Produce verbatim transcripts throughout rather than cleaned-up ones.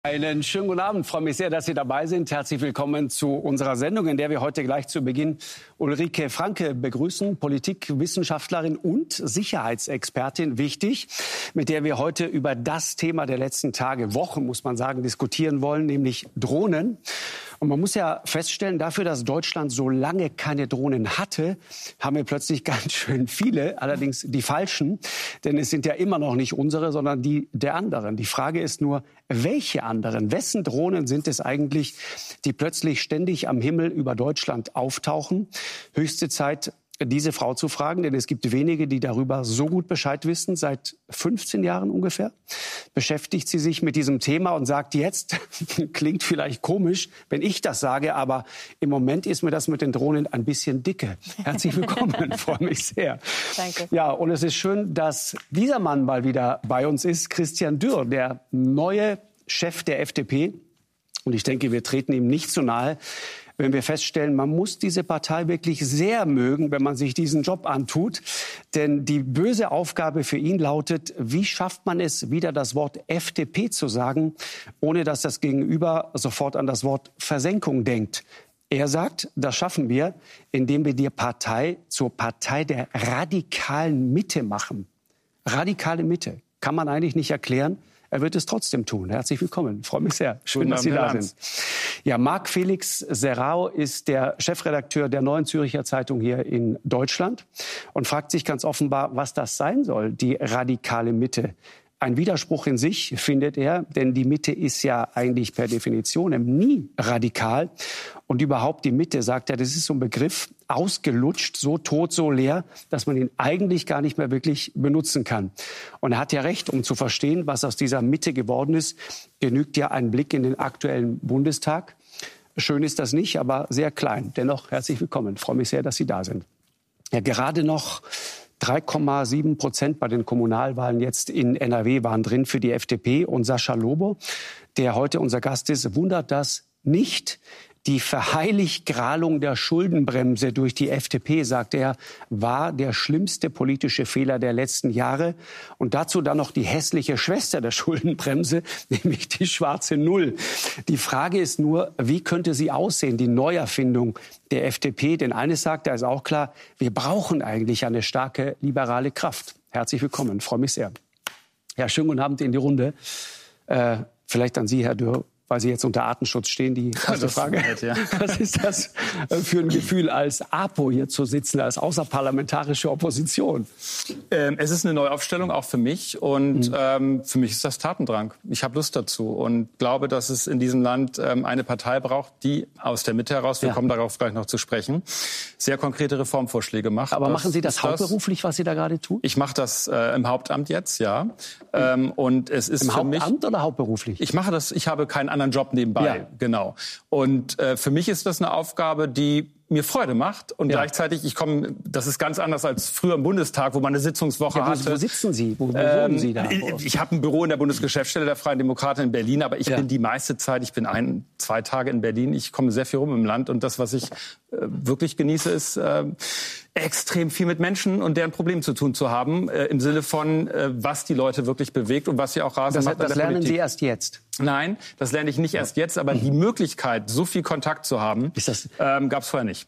Einen schönen guten Abend. Ich freue mich sehr, dass Sie dabei sind. Herzlich willkommen zu unserer Sendung, in der wir heute gleich zu Beginn Ulrike Franke begrüßen, Politikwissenschaftlerin und Sicherheitsexpertin, wichtig, mit der wir heute über das Thema der letzten Tage, Wochen, muss man sagen, diskutieren wollen, nämlich Drohnen. Und man muss ja feststellen, dafür, dass Deutschland so lange keine Drohnen hatte, haben wir plötzlich ganz schön viele, allerdings die falschen. Denn es sind ja immer noch nicht unsere, sondern die der anderen. Die Frage ist nur, welche anderen? Wessen Drohnen sind es eigentlich, die plötzlich ständig am Himmel über Deutschland auftauchen? Höchste Zeit, diese Frau zu fragen, denn es gibt wenige, die darüber so gut Bescheid wissen. Seit fünfzehn Jahren ungefähr beschäftigt sie sich mit diesem Thema und sagt jetzt, klingt vielleicht komisch, wenn ich das sage, aber im Moment ist mir das mit den Drohnen ein bisschen dicke. Herzlich willkommen, freue mich sehr. Danke. Ja, und es ist schön, dass dieser Mann mal wieder bei uns ist, Christian Dürr, der neue Chef der F D P. Und ich denke, wir treten ihm nicht zu nahe, wenn wir feststellen, man muss diese Partei wirklich sehr mögen, wenn man sich diesen Job antut. Denn die böse Aufgabe für ihn lautet, wie schafft man es, wieder das Wort F D P zu sagen, ohne dass das Gegenüber sofort an das Wort Versenkung denkt. Er sagt, das schaffen wir, indem wir die Partei zur Partei der radikalen Mitte machen. Radikale Mitte. Kann man eigentlich nicht erklären. Er wird es trotzdem tun. Herzlich willkommen. Ich freue mich sehr. Schön, dass Sie da sind. Ja, Marc Felix Serrao ist der Chefredakteur der Neuen Zürcher Zeitung hier in Deutschland und fragt sich ganz offenbar, was das sein soll, die radikale Mitte. Ein Widerspruch in sich, findet er, denn die Mitte ist ja eigentlich per Definition nie radikal. Und überhaupt die Mitte, sagt er, das ist so ein Begriff, ausgelutscht, so tot, so leer, dass man ihn eigentlich gar nicht mehr wirklich benutzen kann. Und er hat ja recht, um zu verstehen, was aus dieser Mitte geworden ist, genügt ja ein Blick in den aktuellen Bundestag. Schön ist das nicht, aber sehr klein. Dennoch herzlich willkommen. Ich freue mich sehr, dass Sie da sind. Ja, gerade noch drei Komma sieben Prozent bei den Kommunalwahlen jetzt in N R W waren drin für die F D P. Und Sascha Lobo, der heute unser Gast ist, wundert das nicht. Die Verheiliggralung der Schuldenbremse durch die F D P, sagt er, war der schlimmste politische Fehler der letzten Jahre. Und dazu dann noch die hässliche Schwester der Schuldenbremse, nämlich die schwarze Null. Die Frage ist nur, wie könnte sie aussehen, die Neuerfindung der F D P? Denn eines sagt er, ist auch klar, wir brauchen eigentlich eine starke liberale Kraft. Herzlich willkommen, ich freue mich sehr. Ja, schönen guten Abend in die Runde. Äh, vielleicht an Sie, Herr Dürr, weil Sie jetzt unter Artenschutz stehen, die erste Frage. Nett, ja. Was ist das für ein Gefühl, als APO hier zu sitzen, als außerparlamentarische Opposition? Ähm, es ist eine Neuaufstellung, auch für mich. Und mhm. ähm, für mich ist das Tatendrang. Ich habe Lust dazu und glaube, dass es in diesem Land ähm, eine Partei braucht, die aus der Mitte heraus, wir ja. kommen darauf gleich noch zu sprechen, sehr konkrete Reformvorschläge macht. Aber das, machen Sie das hauptberuflich, was Sie da gerade tun? Ich mache das äh, im Hauptamt jetzt, ja. Ähm, und es ist Im für mich, Hauptamt oder hauptberuflich? Ich mache das, ich habe keinen anderen Job nebenbei, ja. genau. Und äh, für mich ist das eine Aufgabe, die mir Freude macht und ja. gleichzeitig, ich komme, das ist ganz anders als früher im Bundestag, wo man eine Sitzungswoche ja, wo, hatte. Wo sitzen Sie? Wo, wo ähm, wohnen Sie da? Ich, ich habe ein Büro in der Bundesgeschäftsstelle der Freien Demokraten in Berlin, aber ich ja. bin die meiste Zeit, ich bin ein, zwei Tage in Berlin, ich komme sehr viel rum im Land und das, was ich äh, wirklich genieße, ist äh, extrem viel mit Menschen und deren Problemen zu tun zu haben, äh, im Sinne von, äh, was die Leute wirklich bewegt und was sie auch rasend das, macht. Das lernen Politik. Sie erst jetzt? Nein, das lerne ich nicht erst jetzt, aber die Möglichkeit, so viel Kontakt zu haben, ähm, gab es vorher nicht.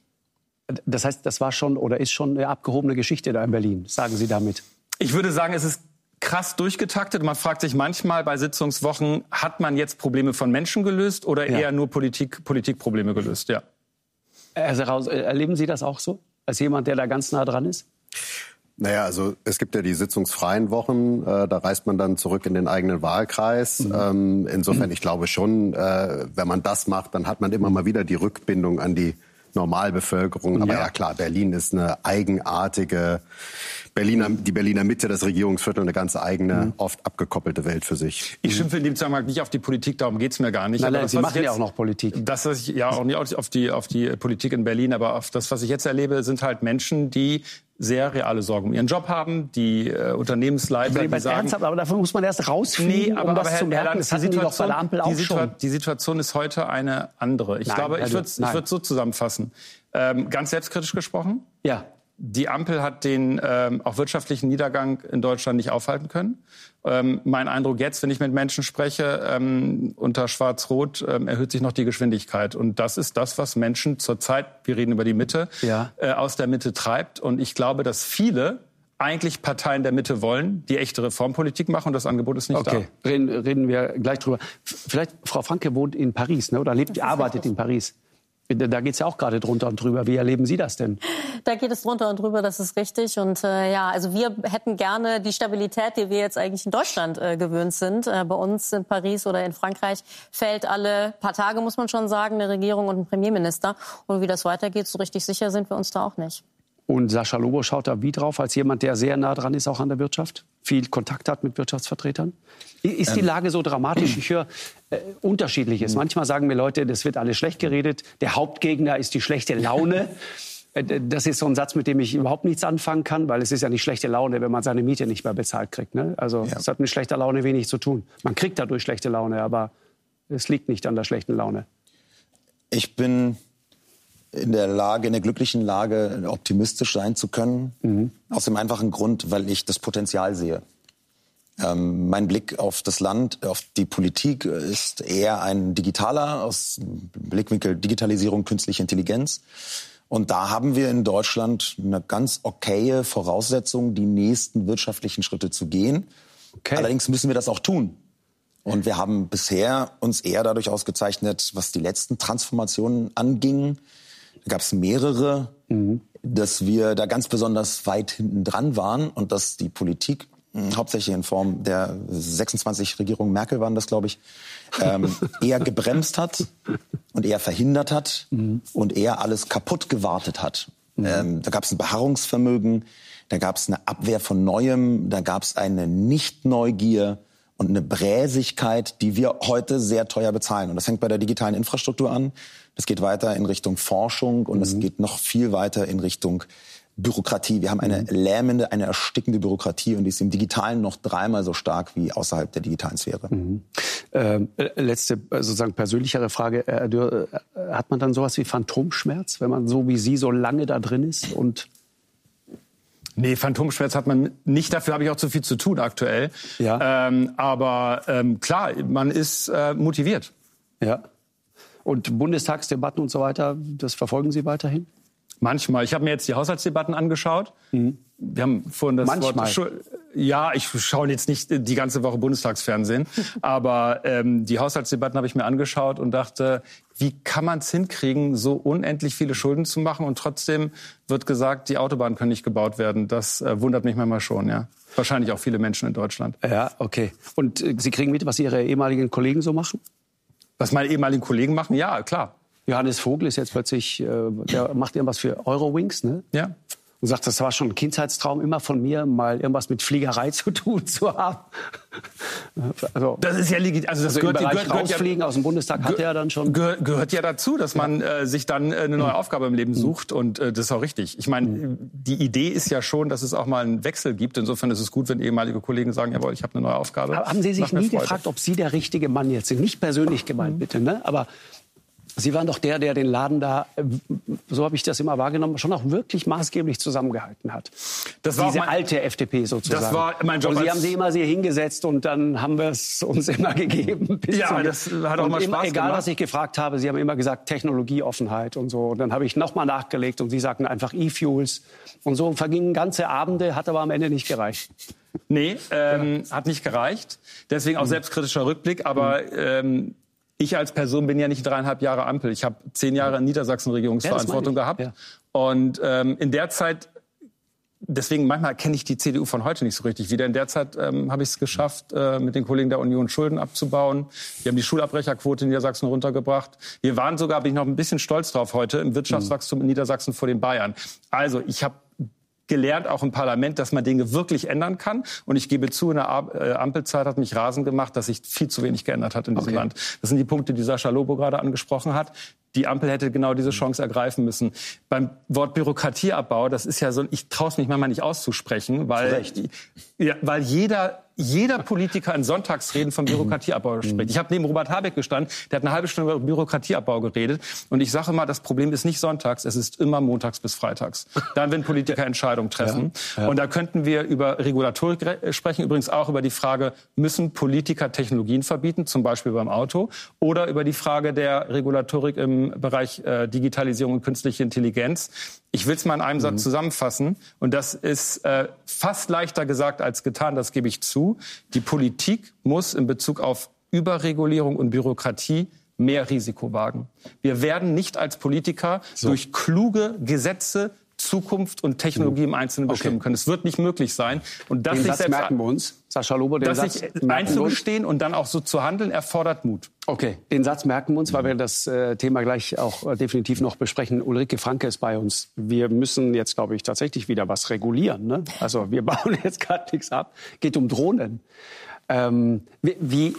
Das heißt, das war schon oder ist schon eine abgehobene Geschichte da in Berlin, sagen Sie damit? Ich würde sagen, es ist krass durchgetaktet. Man fragt sich manchmal bei Sitzungswochen, hat man jetzt Probleme von Menschen gelöst oder ja. eher nur Politik, Politikprobleme gelöst? Ja. Herr Serrao, erleben Sie das auch so, als jemand, der da ganz nah dran ist? Naja, also es gibt ja die sitzungsfreien Wochen, äh, da reist man dann zurück in den eigenen Wahlkreis. Mhm. Ähm, insofern, ich glaube schon, äh, wenn man das macht, dann hat man immer mal wieder die Rückbindung an die Normalbevölkerung. Aber ja, ja klar, Berlin ist eine eigenartige, Berliner, die Berliner Mitte, das Regierungsviertel, eine ganz eigene, mhm. oft abgekoppelte Welt für sich. Ich schimpfe in dem Zusammenhang nicht auf die Politik, darum geht's mir gar nicht. Nein, aber nein, das, Sie machen jetzt, ja auch noch Politik. Das, was ich, ja, auch nicht auf die, auf die Politik in Berlin, aber auf das, was ich jetzt erlebe, sind halt Menschen, die sehr reale Sorgen um ihren Job haben, die äh, Unternehmensleiter, aber die sagen... Ernsthaft, aber dafür muss man erst rausfliegen, nee, aber, um das aber, zu merken. Herr, Das hatten die doch bei der Ampel auch die, Situa- schon. die Situation ist heute eine andere. Ich nein, glaube, ich also, würde es so zusammenfassen. Ähm, ganz selbstkritisch gesprochen. Ja. Die Ampel hat den ähm, auch wirtschaftlichen Niedergang in Deutschland nicht aufhalten können. Ähm, mein Eindruck jetzt, wenn ich mit Menschen spreche, ähm, unter Schwarz-Rot ähm, erhöht sich noch die Geschwindigkeit. Und das ist das, was Menschen zurzeit, wir reden über die Mitte, ja. äh, aus der Mitte treibt. Und ich glaube, dass viele eigentlich Parteien der Mitte wollen, die echte Reformpolitik machen, und das Angebot ist nicht okay. da. Reden, reden wir gleich drüber. Vielleicht, Frau Franke wohnt in Paris, ne? Oder lebt, arbeitet in Paris. Da geht es ja auch gerade drunter und drüber. Wie erleben Sie das denn? Da geht es drunter und drüber, das ist richtig. Und äh, ja, also wir hätten gerne die Stabilität, die wir jetzt eigentlich in Deutschland äh, gewöhnt sind. Äh, bei uns in Paris oder in Frankreich fällt alle paar Tage, muss man schon sagen, eine Regierung und ein Premierminister. Und wie das weitergeht, so richtig sicher sind wir uns da auch nicht. Und Sascha Lobo schaut da wie drauf, als jemand, der sehr nah dran ist, auch an der Wirtschaft, viel Kontakt hat mit Wirtschaftsvertretern? Ist ähm. die Lage so dramatisch? Ich höre äh, Unterschiedliches. Manchmal sagen mir Leute, das wird alles schlecht geredet. Der Hauptgegner ist die schlechte Laune. Das ist so ein Satz, mit dem ich überhaupt nichts anfangen kann, weil es ist ja nicht schlechte Laune, wenn man seine Miete nicht mehr bezahlt kriegt. Ne? Also ja. Es hat mit schlechter Laune wenig zu tun. Man kriegt dadurch schlechte Laune, aber es liegt nicht an der schlechten Laune. Ich bin in der Lage, in der glücklichen Lage, optimistisch sein zu können. Mhm. Aus dem einfachen Grund, weil ich das Potenzial sehe. Ähm, mein Blick auf das Land, auf die Politik ist eher ein digitaler, aus Blickwinkel Digitalisierung, künstliche Intelligenz. Und da haben wir in Deutschland eine ganz okaye Voraussetzung, die nächsten wirtschaftlichen Schritte zu gehen. Okay. Allerdings müssen wir das auch tun. Und wir haben bisher uns eher dadurch ausgezeichnet, was die letzten Transformationen anging. Da gab es mehrere, mhm. dass wir da ganz besonders weit hinten dran waren und dass die Politik, mh, hauptsächlich in Form der sechsundzwanzig Regierung Merkel waren das, glaube ich, ähm, eher gebremst hat und eher verhindert hat mhm. und eher alles kaputt gewartet hat. Mhm. Ähm, da gab es ein Beharrungsvermögen, da gab es eine Abwehr von Neuem, da gab es eine Nicht-Neugier und eine Bräsigkeit, die wir heute sehr teuer bezahlen. Und das fängt bei der digitalen Infrastruktur an. Das geht weiter in Richtung Forschung und es mhm. geht noch viel weiter in Richtung Bürokratie. Wir haben eine mhm. lähmende, eine erstickende Bürokratie und die ist im Digitalen noch dreimal so stark wie außerhalb der digitalen Sphäre. Mhm. Ähm, letzte sozusagen persönlichere Frage. Herr Dürr, hat man dann sowas wie Phantomschmerz, wenn man so wie Sie so lange da drin ist? Und Nee, Phantomschmerz hat man nicht. Dafür habe ich auch zu viel zu tun aktuell. Ja. Ähm, aber ähm, klar, man ist äh, motiviert. Ja. Und Bundestagsdebatten und so weiter, das verfolgen Sie weiterhin? Manchmal. Ich habe mir jetzt die Haushaltsdebatten angeschaut. Mhm. Wir haben vorhin das Manchmal. Wort... Ja, ich schaue jetzt nicht die ganze Woche Bundestagsfernsehen. aber ähm, die Haushaltsdebatten habe ich mir angeschaut und dachte, wie kann man es hinkriegen, so unendlich viele Schulden zu machen? Und trotzdem wird gesagt, die Autobahnen können nicht gebaut werden. Das äh, wundert mich manchmal schon, ja. Wahrscheinlich auch viele Menschen in Deutschland. Ja, okay. Und äh, Sie kriegen mit, was Ihre ehemaligen Kollegen so machen? Was meine ehemaligen Kollegen machen? Ja, klar. Johannes Vogel ist jetzt plötzlich, äh, der macht irgendwas für Eurowings, ne? Ja. Und sagt, das war schon ein Kindheitstraum immer von mir, mal irgendwas mit Fliegerei zu tun zu haben. Also, das ist ja legitim. Also das also gehört, gehört, gehört, rausfliegen ja, aus dem Bundestag hat er ja dann schon. Gehört, gehört ja dazu, dass man ja. äh, sich dann äh, eine neue Aufgabe im Leben sucht. Und äh, das ist auch richtig. Ich meine, mhm. die Idee ist ja schon, dass es auch mal einen Wechsel gibt. Insofern ist es gut, wenn ehemalige Kollegen sagen, jawohl, ich habe eine neue Aufgabe. Aber haben Sie sich nie gefragt, ob Sie der richtige Mann jetzt sind? Nicht persönlich gemeint, bitte, ne? Aber Sie waren doch der, der den Laden da, so habe ich das immer wahrgenommen, schon auch wirklich maßgeblich zusammengehalten hat. Das war diese mein, alte F D P sozusagen. Das war mein Job. Und Sie haben sie immer sehr hingesetzt und dann haben wir es uns immer gegeben. Bis ja, das hat auch mal Spaß immer, gemacht. Egal, was ich gefragt habe, Sie haben immer gesagt, Technologieoffenheit und so. Und dann habe ich nochmal nachgelegt und Sie sagten einfach E-Fuels. Und so vergingen ganze Abende, hat aber am Ende nicht gereicht. Nee, ähm, ja. hat nicht gereicht. Deswegen auch mhm. selbstkritischer Rückblick. Aber mhm. ähm, ich als Person bin ja nicht dreieinhalb Jahre Ampel. Ich habe zehn Jahre in Niedersachsen Regierungsverantwortung ja, gehabt. Ja. Und ähm, in der Zeit, deswegen manchmal kenne ich die C D U von heute nicht so richtig wieder. In der Zeit ähm, habe ich es geschafft, äh, mit den Kollegen der Union Schulden abzubauen. Wir haben die Schulabbrecherquote in Niedersachsen runtergebracht. Wir waren sogar, bin ich noch ein bisschen stolz drauf heute, im Wirtschaftswachstum in Niedersachsen vor den Bayern. Also ich habe gelernt, auch im Parlament, dass man Dinge wirklich ändern kann. Und ich gebe zu, in der Ampelzeit hat mich rasend gemacht, dass sich viel zu wenig geändert hat in diesem okay. Land. Das sind die Punkte, die Sascha Lobo gerade angesprochen hat. Die Ampel hätte genau diese Chance ergreifen müssen. Beim Wort Bürokratieabbau, das ist ja so, ich traue es mich manchmal nicht auszusprechen, weil, ja, weil jeder jeder Politiker in Sonntagsreden vom Bürokratieabbau spricht. Ich habe neben Robert Habeck gestanden, der hat eine halbe Stunde über Bürokratieabbau geredet. Und ich sage mal, das Problem ist nicht sonntags, es ist immer montags bis freitags. Dann, wenn Politiker Entscheidungen treffen. Ja, ja. Und da könnten wir über Regulatorik sprechen, übrigens auch über die Frage, müssen Politiker Technologien verbieten, zum Beispiel beim Auto, oder über die Frage der Regulatorik im Bereich äh, Digitalisierung und künstliche Intelligenz. Ich will es mal in einem mhm. Satz zusammenfassen. Und das ist äh, fast leichter gesagt als getan, das gebe ich zu. Die Politik muss in Bezug auf Überregulierung und Bürokratie mehr Risiko wagen. Wir werden nicht als Politiker so. durch kluge Gesetze Zukunft und Technologie im Einzelnen okay. bestimmen können. Es wird nicht möglich sein. Und das den sich Satz selbst merken wir uns. Sascha Lobo, den das Satz sich einzugestehen und dann auch so zu handeln, erfordert Mut. Okay, den Satz merken wir uns, weil wir das äh, Thema gleich auch äh, definitiv noch besprechen. Ulrike Franke ist bei uns. Wir müssen jetzt, glaube ich, tatsächlich wieder was regulieren. Ne? Also wir bauen jetzt gerade nichts ab. Geht um Drohnen. Ähm, wie,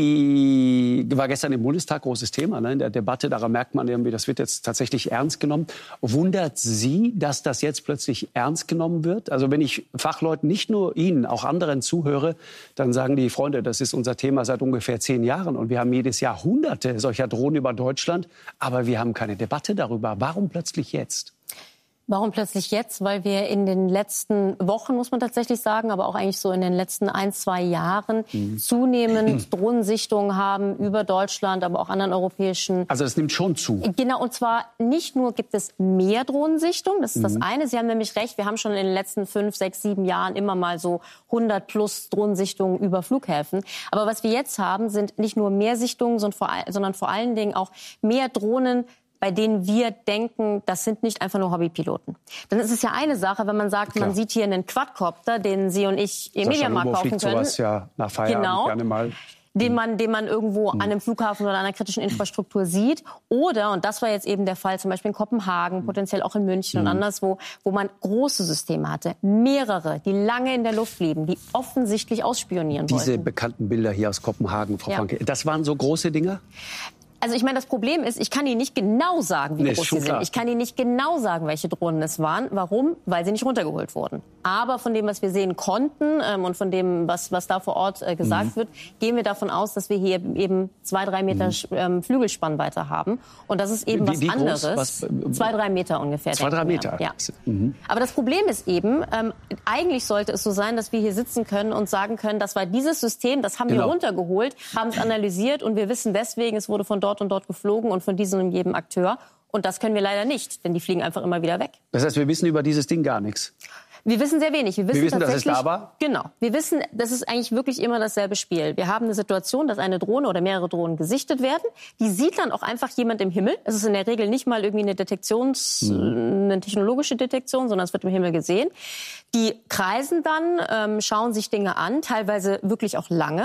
wie war gestern im Bundestag großes Thema, ne? In der Debatte, daran merkt man irgendwie, das wird jetzt tatsächlich ernst genommen. Wundert Sie, dass das jetzt plötzlich ernst genommen wird? Also wenn ich Fachleuten, nicht nur Ihnen, auch anderen zuhöre, dann sagen die Freunde, das ist unser Thema seit ungefähr zehn Jahren und wir haben jedes Jahr Hunderte solcher Drohnen über Deutschland, aber wir haben keine Debatte darüber. Warum plötzlich jetzt? Warum plötzlich jetzt? Weil wir in den letzten Wochen, muss man tatsächlich sagen, aber auch eigentlich so in den letzten ein, zwei Jahren mhm. zunehmend Drohnensichtungen haben über Deutschland, aber auch anderen europäischen... Also es nimmt schon zu. Genau, und zwar nicht nur gibt es mehr Drohnensichtungen, das ist mhm. das eine. Sie haben nämlich recht, wir haben schon in den letzten fünf, sechs, sieben Jahren immer mal so hundert plus Drohnensichtungen über Flughäfen. Aber was wir jetzt haben, sind nicht nur mehr Sichtungen, sondern vor, sondern vor allen Dingen auch mehr Drohnen, bei denen wir denken, das sind nicht einfach nur Hobbypiloten. Dann ist es ja eine Sache, wenn man sagt, Klar. man sieht hier einen Quadcopter, den Sie und ich im Mediamarkt kaufen können. Sowas ja nach Feierabend genau. gerne mal. Den man, den man irgendwo an einem Flughafen oder an einer kritischen Infrastruktur sieht. Oder, und das war jetzt eben der Fall, zum Beispiel in Kopenhagen, potenziell auch in München mhm. und anderswo, wo man große Systeme hatte, mehrere, die lange in der Luft blieben, die offensichtlich ausspionieren Diese wollten. Diese bekannten Bilder hier aus Kopenhagen, Frau ja. Franke, das waren so große Dinger? Also ich meine, das Problem ist, ich kann Ihnen nicht genau sagen, wie nee, groß sie sind. Ich kann Ihnen nicht genau sagen, welche Drohnen es waren. Warum? Weil sie nicht runtergeholt wurden. Aber von dem, was wir sehen konnten ähm, und von dem, was, was da vor Ort äh, gesagt mhm. wird, gehen wir davon aus, dass wir hier eben zwei, drei Meter mhm. ähm, Flügelspannweite haben. Und das ist eben wie, was wie anderes. Was, äh, zwei, drei Meter ungefähr. Zwei, drei Meter? Ja. Mhm. Aber das Problem ist eben, ähm, eigentlich sollte es so sein, dass wir hier sitzen können und sagen können, das war dieses System, das haben genau. wir runtergeholt, haben es analysiert und wir wissen deswegen, es wurde von dort und dort geflogen und von diesem und jedem Akteur. Und das können wir leider nicht, denn die fliegen einfach immer wieder weg. Das heißt, wir wissen über dieses Ding gar nichts? Wir wissen sehr wenig. Wir wissen, wir wissen tatsächlich, dass es da war? Genau. Wir wissen, das ist eigentlich wirklich immer dasselbe Spiel. Wir haben eine Situation, dass eine Drohne oder mehrere Drohnen gesichtet werden. Die sieht dann auch einfach jemand im Himmel. Es ist in der Regel nicht mal irgendwie eine Detektions, mhm. eine technologische Detektion, sondern es wird im Himmel gesehen. Die kreisen dann, ähm, schauen sich Dinge an, teilweise wirklich auch lange.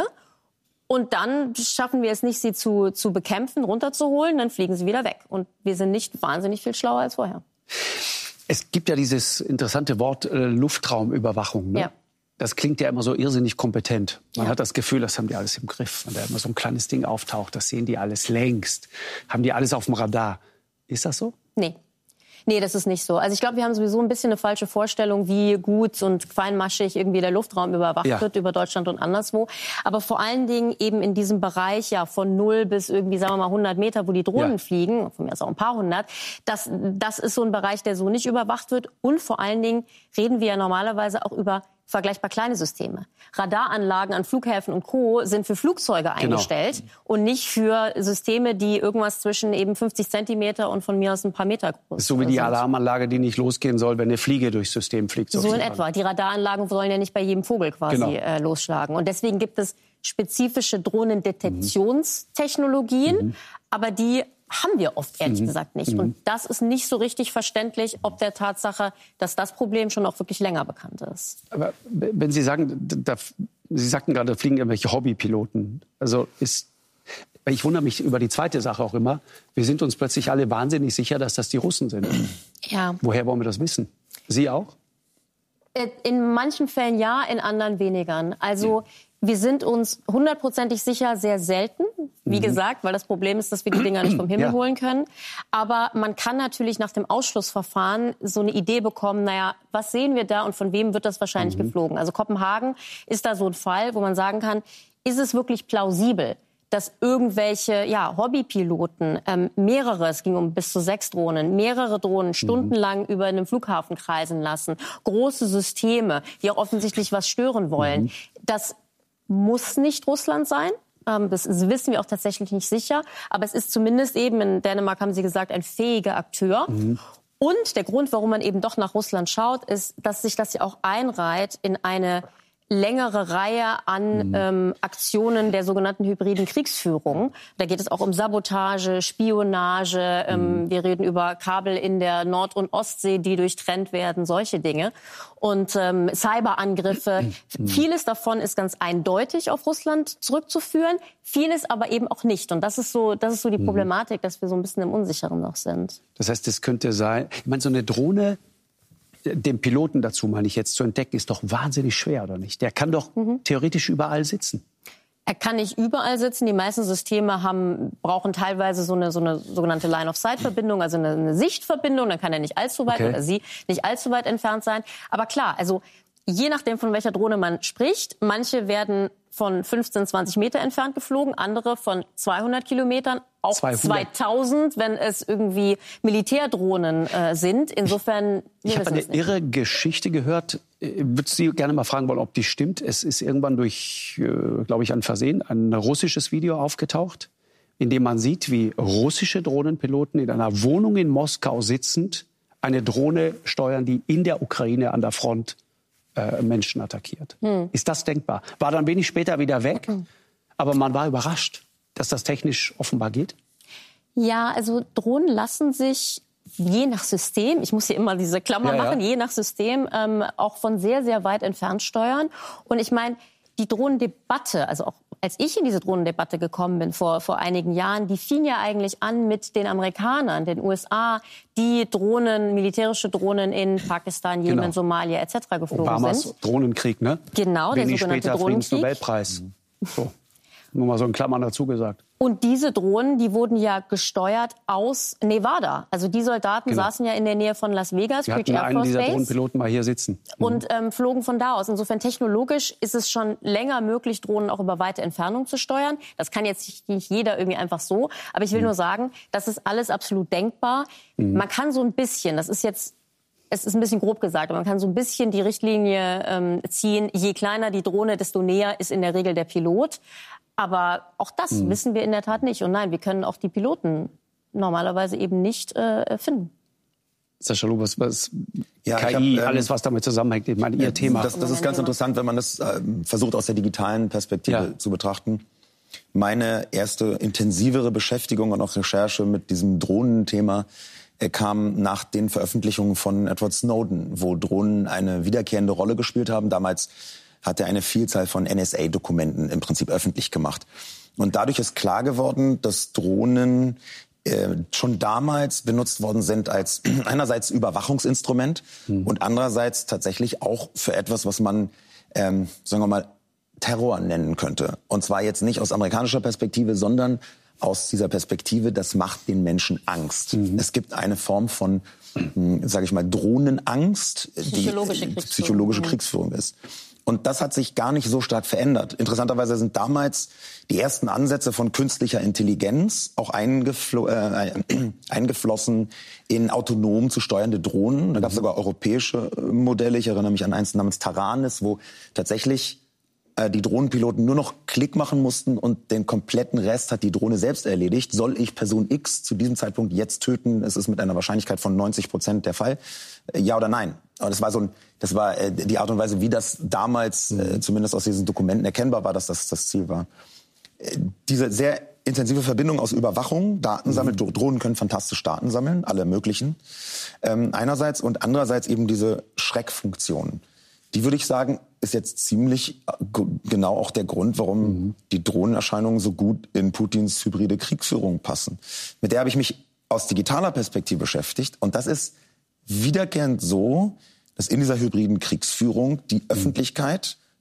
Und dann schaffen wir es nicht, sie zu, zu bekämpfen, runterzuholen, dann fliegen sie wieder weg. Und wir sind nicht wahnsinnig viel schlauer als vorher. Es gibt ja dieses interessante Wort äh, Luftraumüberwachung. Ne? Ja. Das klingt ja immer so irrsinnig kompetent. Man ja. hat das Gefühl, das haben die alles im Griff. Wenn da immer so ein kleines Ding auftaucht, das sehen die alles längst. Haben die alles auf dem Radar. Ist das so? Nee. Nee, das ist nicht so. Also ich glaube, wir haben sowieso ein bisschen eine falsche Vorstellung, wie gut und feinmaschig irgendwie der Luftraum überwacht ja. wird über Deutschland und anderswo. Aber vor allen Dingen eben in diesem Bereich ja von null bis irgendwie, sagen wir mal, hundert Meter, wo die Drohnen ja. fliegen, von mir aus auch ein paar hundert. Das, das ist so ein Bereich, der so nicht überwacht wird. Und vor allen Dingen reden wir ja normalerweise auch über vergleichbar kleine Systeme. Radaranlagen an Flughäfen und Co. sind für Flugzeuge eingestellt genau. und nicht für Systeme, die irgendwas zwischen eben fünfzig Zentimeter und von mir aus ein paar Meter groß sind. So wie die Alarmanlage, die nicht losgehen soll, wenn eine Fliege durchs System fliegt. Sozusagen. So in etwa. Die Radaranlagen sollen ja nicht bei jedem Vogel quasi genau. äh, losschlagen. Und deswegen gibt es spezifische Drohnendetektionstechnologien, mhm. aber die haben wir oft ehrlich mhm. gesagt nicht. Mhm. Und das ist nicht so richtig verständlich, ob der Tatsache, dass das Problem schon auch wirklich länger bekannt ist. Aber wenn Sie sagen, da, Sie sagten gerade, da fliegen irgendwelche Hobbypiloten. Also ist, ich wundere mich über die zweite Sache auch immer. Wir sind uns plötzlich alle wahnsinnig sicher, dass das die Russen sind. Ja. Woher wollen wir das wissen? Sie auch? In manchen Fällen ja, in anderen weniger. Also Wir sind uns hundertprozentig sicher sehr selten, wie mhm. gesagt, weil das Problem ist, dass wir die Dinger nicht vom Himmel ja. holen können. Aber man kann natürlich nach dem Ausschlussverfahren so eine Idee bekommen, naja, was sehen wir da und von wem wird das wahrscheinlich mhm. geflogen? Also Kopenhagen ist da so ein Fall, wo man sagen kann, ist es wirklich plausibel, dass irgendwelche ja, Hobbypiloten ähm, mehrere, es ging um bis zu sechs Drohnen, mehrere Drohnen stundenlang mhm. über einem Flughafen kreisen lassen, große Systeme, die auch offensichtlich was stören wollen. Mhm. Das muss nicht Russland sein. Ähm, das wissen wir auch tatsächlich nicht sicher. Aber es ist zumindest eben, in Dänemark haben Sie gesagt, ein fähiger Akteur. Mhm. Und der Grund, warum man eben doch nach Russland schaut, ist, dass sich das ja auch einreiht in eine längere Reihe an mhm. ähm, Aktionen der sogenannten hybriden Kriegsführung. Da geht es auch um Sabotage, Spionage. Ähm, mhm. Wir reden über Kabel in der Nord- und Ostsee, die durchtrennt werden, solche Dinge. Und ähm, Cyberangriffe. Mhm. Vieles davon ist ganz eindeutig auf Russland zurückzuführen, vieles aber eben auch nicht. Und das ist so, das ist so die mhm. Problematik, dass wir so ein bisschen im Unsicheren noch sind. Das heißt, es könnte sein, ich meine, so eine Drohne, den Piloten dazu, meine ich jetzt, zu entdecken, ist doch wahnsinnig schwer, oder nicht? Der kann doch mhm. theoretisch überall sitzen. Er kann nicht überall sitzen. Die meisten Systeme haben, brauchen teilweise so eine, so eine sogenannte Line-of-Sight-Verbindung, also eine, eine Sichtverbindung. Dann kann er nicht allzu weit okay. oder sie nicht allzu weit entfernt sein. Aber klar, also je nachdem, von welcher Drohne man spricht, manche werden von fünfzehn, zwanzig Meter entfernt geflogen, andere von zweihundert Kilometern, auch zweihundert. zweitausend, wenn es irgendwie Militärdrohnen äh, sind. Insofern, ich habe eine irre Geschichte gehört. Ich würde Sie gerne mal fragen wollen, ob die stimmt. Es ist irgendwann durch, äh, glaube ich, ein Versehen ein russisches Video aufgetaucht, in dem man sieht, wie russische Drohnenpiloten in einer Wohnung in Moskau sitzend eine Drohne steuern, die in der Ukraine an der Front Äh, Menschen attackiert. Hm. Ist das denkbar? War dann wenig später wieder weg, hm. aber man war überrascht, dass das technisch offenbar geht? Ja, also Drohnen lassen sich je nach System, ich muss hier immer diese Klammer ja, machen, ja. je nach System ähm, auch von sehr, sehr weit entfernt steuern. Und ich meine, die Drohnendebatte, also auch als ich in diese Drohnendebatte gekommen bin vor, vor einigen Jahren, die fing ja eigentlich an mit den Amerikanern, den U S A, die Drohnen, militärische Drohnen in Pakistan, Jemen, genau. Somalia et cetera geflogen Obamas sind. Drohnenkrieg, ne? Genau, Wenig der sogenannte später Drohnenkrieg. Friedensnobelpreis. So. Nur mal so in Klammern dazu gesagt. Und diese Drohnen, die wurden ja gesteuert aus Nevada. Also die Soldaten genau. saßen ja in der Nähe von Las Vegas, Wir hatten einen dieser Drohnenpiloten mal hier sitzen. Mhm. Und ähm, flogen von da aus. Insofern technologisch ist es schon länger möglich, Drohnen auch über weite Entfernung zu steuern. Das kann jetzt nicht jeder irgendwie einfach so. Aber ich will mhm. nur sagen, das ist alles absolut denkbar. Mhm. Man kann so ein bisschen, das ist jetzt... Es ist ein bisschen grob gesagt, aber man kann so ein bisschen die Richtlinie ähm, ziehen. Je kleiner die Drohne, desto näher ist in der Regel der Pilot. Aber auch das mhm. wissen wir in der Tat nicht. Und nein, wir können auch die Piloten normalerweise eben nicht äh, finden. Sascha Lobo, was, was ja, K I, hab, ähm, alles, was damit zusammenhängt, ich meine, Ihr ja, Thema. Das, das ist ganz interessant, wenn man das äh, versucht, aus der digitalen Perspektive ja. zu betrachten. Meine erste intensivere Beschäftigung und auch Recherche mit diesem Drohnenthema kam nach den Veröffentlichungen von Edward Snowden, wo Drohnen eine wiederkehrende Rolle gespielt haben. Damals hat er eine Vielzahl von N S A-Dokumenten im Prinzip öffentlich gemacht. Und dadurch ist klar geworden, dass Drohnen äh, schon damals benutzt worden sind als einerseits Überwachungsinstrument mhm. und andererseits tatsächlich auch für etwas, was man, ähm, sagen wir mal, Terror nennen könnte. Und zwar jetzt nicht aus amerikanischer Perspektive, sondern aus dieser Perspektive, das macht den Menschen Angst. Mhm. Es gibt eine Form von, sage ich mal, Drohnenangst, psychologische die Kriegsführung. psychologische Kriegsführung ist. Und das hat sich gar nicht so stark verändert. Interessanterweise sind damals die ersten Ansätze von künstlicher Intelligenz auch eingeflo- äh, eingeflossen in autonom zu steuernde Drohnen. Da gab es sogar europäische Modelle. Ich erinnere mich an eins namens Taranis, wo tatsächlich die Drohnenpiloten nur noch Klick machen mussten und den kompletten Rest hat die Drohne selbst erledigt. Soll ich Person X zu diesem Zeitpunkt jetzt töten? Es ist mit einer Wahrscheinlichkeit von neunzig Prozent der Fall. Ja oder nein? Und das war so ein, das war äh, die Art und Weise, wie das damals äh, zumindest aus diesen Dokumenten erkennbar war, dass das das Ziel war. Äh, diese sehr intensive Verbindung aus Überwachung, Datensammeln, mhm. Drohnen können fantastisch Daten sammeln, alle möglichen. Ähm, einerseits und andererseits eben diese Schreckfunktion. Die würde ich sagen, ist jetzt ziemlich g- genau auch der Grund, warum mhm. die Drohnenerscheinungen so gut in Putins hybride Kriegsführung passen. Mit der habe ich mich aus digitaler Perspektive beschäftigt. Und das ist wiederkehrend so, dass in dieser hybriden Kriegsführung die mhm. Öffentlichkeit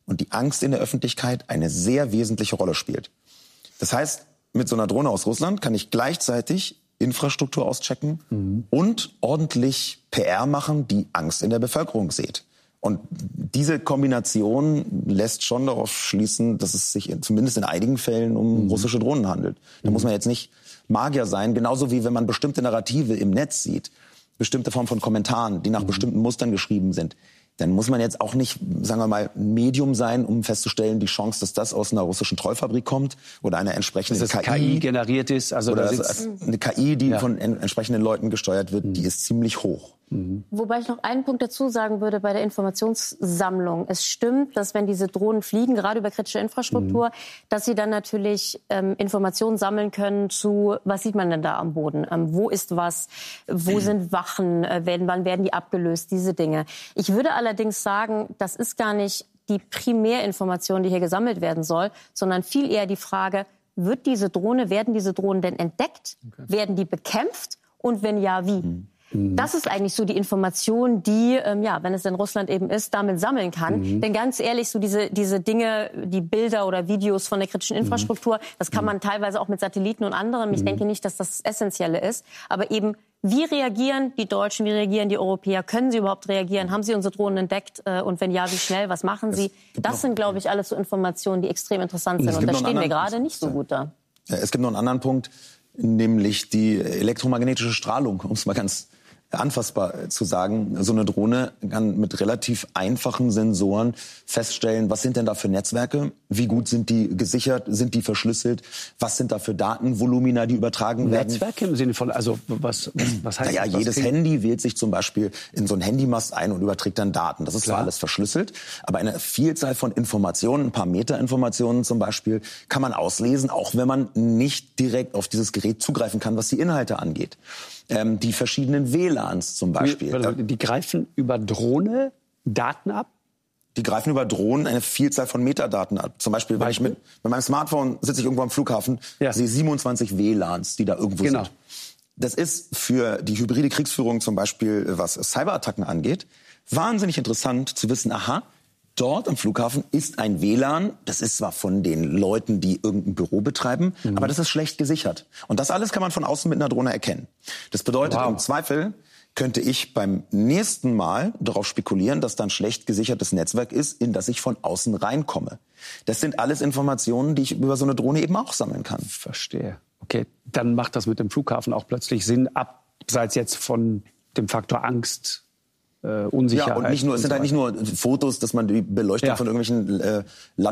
und die Angst in der Öffentlichkeit eine sehr wesentliche Rolle spielt. Das heißt, mit so einer Drohne aus Russland kann ich gleichzeitig Infrastruktur auschecken mhm. und ordentlich P R machen, die Angst in der Bevölkerung sät. Und diese Kombination lässt schon darauf schließen, dass es sich in, zumindest in einigen Fällen um mhm. russische Drohnen handelt. Da mhm. muss man jetzt nicht Magier sein, genauso wie wenn man bestimmte Narrative im Netz sieht, bestimmte Formen von Kommentaren, die nach mhm. bestimmten Mustern geschrieben sind. Dann muss man jetzt auch nicht, sagen wir mal, ein Medium sein, um festzustellen, die Chance, dass das aus einer russischen Trollfabrik kommt oder einer entsprechenden dass das K I, K I generiert ist, also oder da also eine K I, die ja. von en- entsprechenden Leuten gesteuert wird, mhm. die ist ziemlich hoch. Mhm. Wobei ich noch einen Punkt dazu sagen würde bei der Informationssammlung. Es stimmt, dass wenn diese Drohnen fliegen, gerade über kritische Infrastruktur, mhm. dass sie dann natürlich ähm, Informationen sammeln können zu, was sieht man denn da am Boden? Ähm, wo ist was? Wo mhm. sind Wachen? Äh, werden, wann werden die abgelöst? Diese Dinge. Ich würde allerdings sagen, das ist gar nicht die Primärinformation, die hier gesammelt werden soll, sondern viel eher die Frage, wird diese Drohne, werden diese Drohnen denn entdeckt? Okay. Werden die bekämpft? Und wenn ja, wie? Mhm. Das ist eigentlich so die Information, die, ähm, ja, wenn es in Russland eben ist, damit sammeln kann. Mhm. Denn ganz ehrlich, so diese, diese Dinge, die Bilder oder Videos von der kritischen Infrastruktur, mhm. das kann man teilweise auch mit Satelliten und anderem. Ich mhm. denke nicht, dass das Essentielle ist. Aber eben, wie reagieren die Deutschen, wie reagieren die Europäer? Können sie überhaupt reagieren? Haben sie unsere Drohnen entdeckt? Und wenn ja, wie schnell? Was machen sie? Das sind, glaube ich, alles so Informationen, die extrem interessant sind. Und da stehen wir gerade nicht so gut da. Es gibt noch einen anderen Punkt, nämlich die elektromagnetische Strahlung, um es mal ganz anfassbar zu sagen. So eine Drohne kann mit relativ einfachen Sensoren feststellen, was sind denn da für Netzwerke, wie gut sind die gesichert, sind die verschlüsselt, was sind da für Datenvolumina, die übertragen werden. Netzwerke im Sinne von, also was, was, was heißt naja, das? Jedes kriegen? Handy wählt sich zum Beispiel in so einen Handymast ein und überträgt dann Daten. Das ist Klar. zwar alles verschlüsselt, aber eine Vielzahl von Informationen, ein paar Metainformationen zum Beispiel, kann man auslesen, auch wenn man nicht direkt auf dieses Gerät zugreifen kann, was die Inhalte angeht. Ähm, die verschiedenen W L A Ns zum Beispiel. Die, die greifen über Drohne Daten ab? Die greifen über Drohnen eine Vielzahl von Metadaten ab. Zum Beispiel, wenn ich mit, mit meinem Smartphone sitze ich irgendwo am Flughafen, ja. sehe siebenundzwanzig W L A Ns, die da irgendwo genau. sind. Das ist für die hybride Kriegsführung zum Beispiel, was Cyberattacken angeht, wahnsinnig interessant zu wissen, aha, dort am Flughafen ist ein W L A N, das ist zwar von den Leuten, die irgendein Büro betreiben, mhm. aber das ist schlecht gesichert. Und das alles kann man von außen mit einer Drohne erkennen. Das bedeutet, wow. im Zweifel könnte ich beim nächsten Mal darauf spekulieren, dass da ein schlecht gesichertes Netzwerk ist, in das ich von außen reinkomme. Das sind alles Informationen, die ich über so eine Drohne eben auch sammeln kann. Verstehe. Okay, dann macht das mit dem Flughafen auch plötzlich Sinn, abseits jetzt von dem Faktor Angst, Äh, Unsicherheit. Ja, und nicht nur, es sind halt nicht nur Fotos, dass man die Beleuchtung ja. von irgendwelchen äh,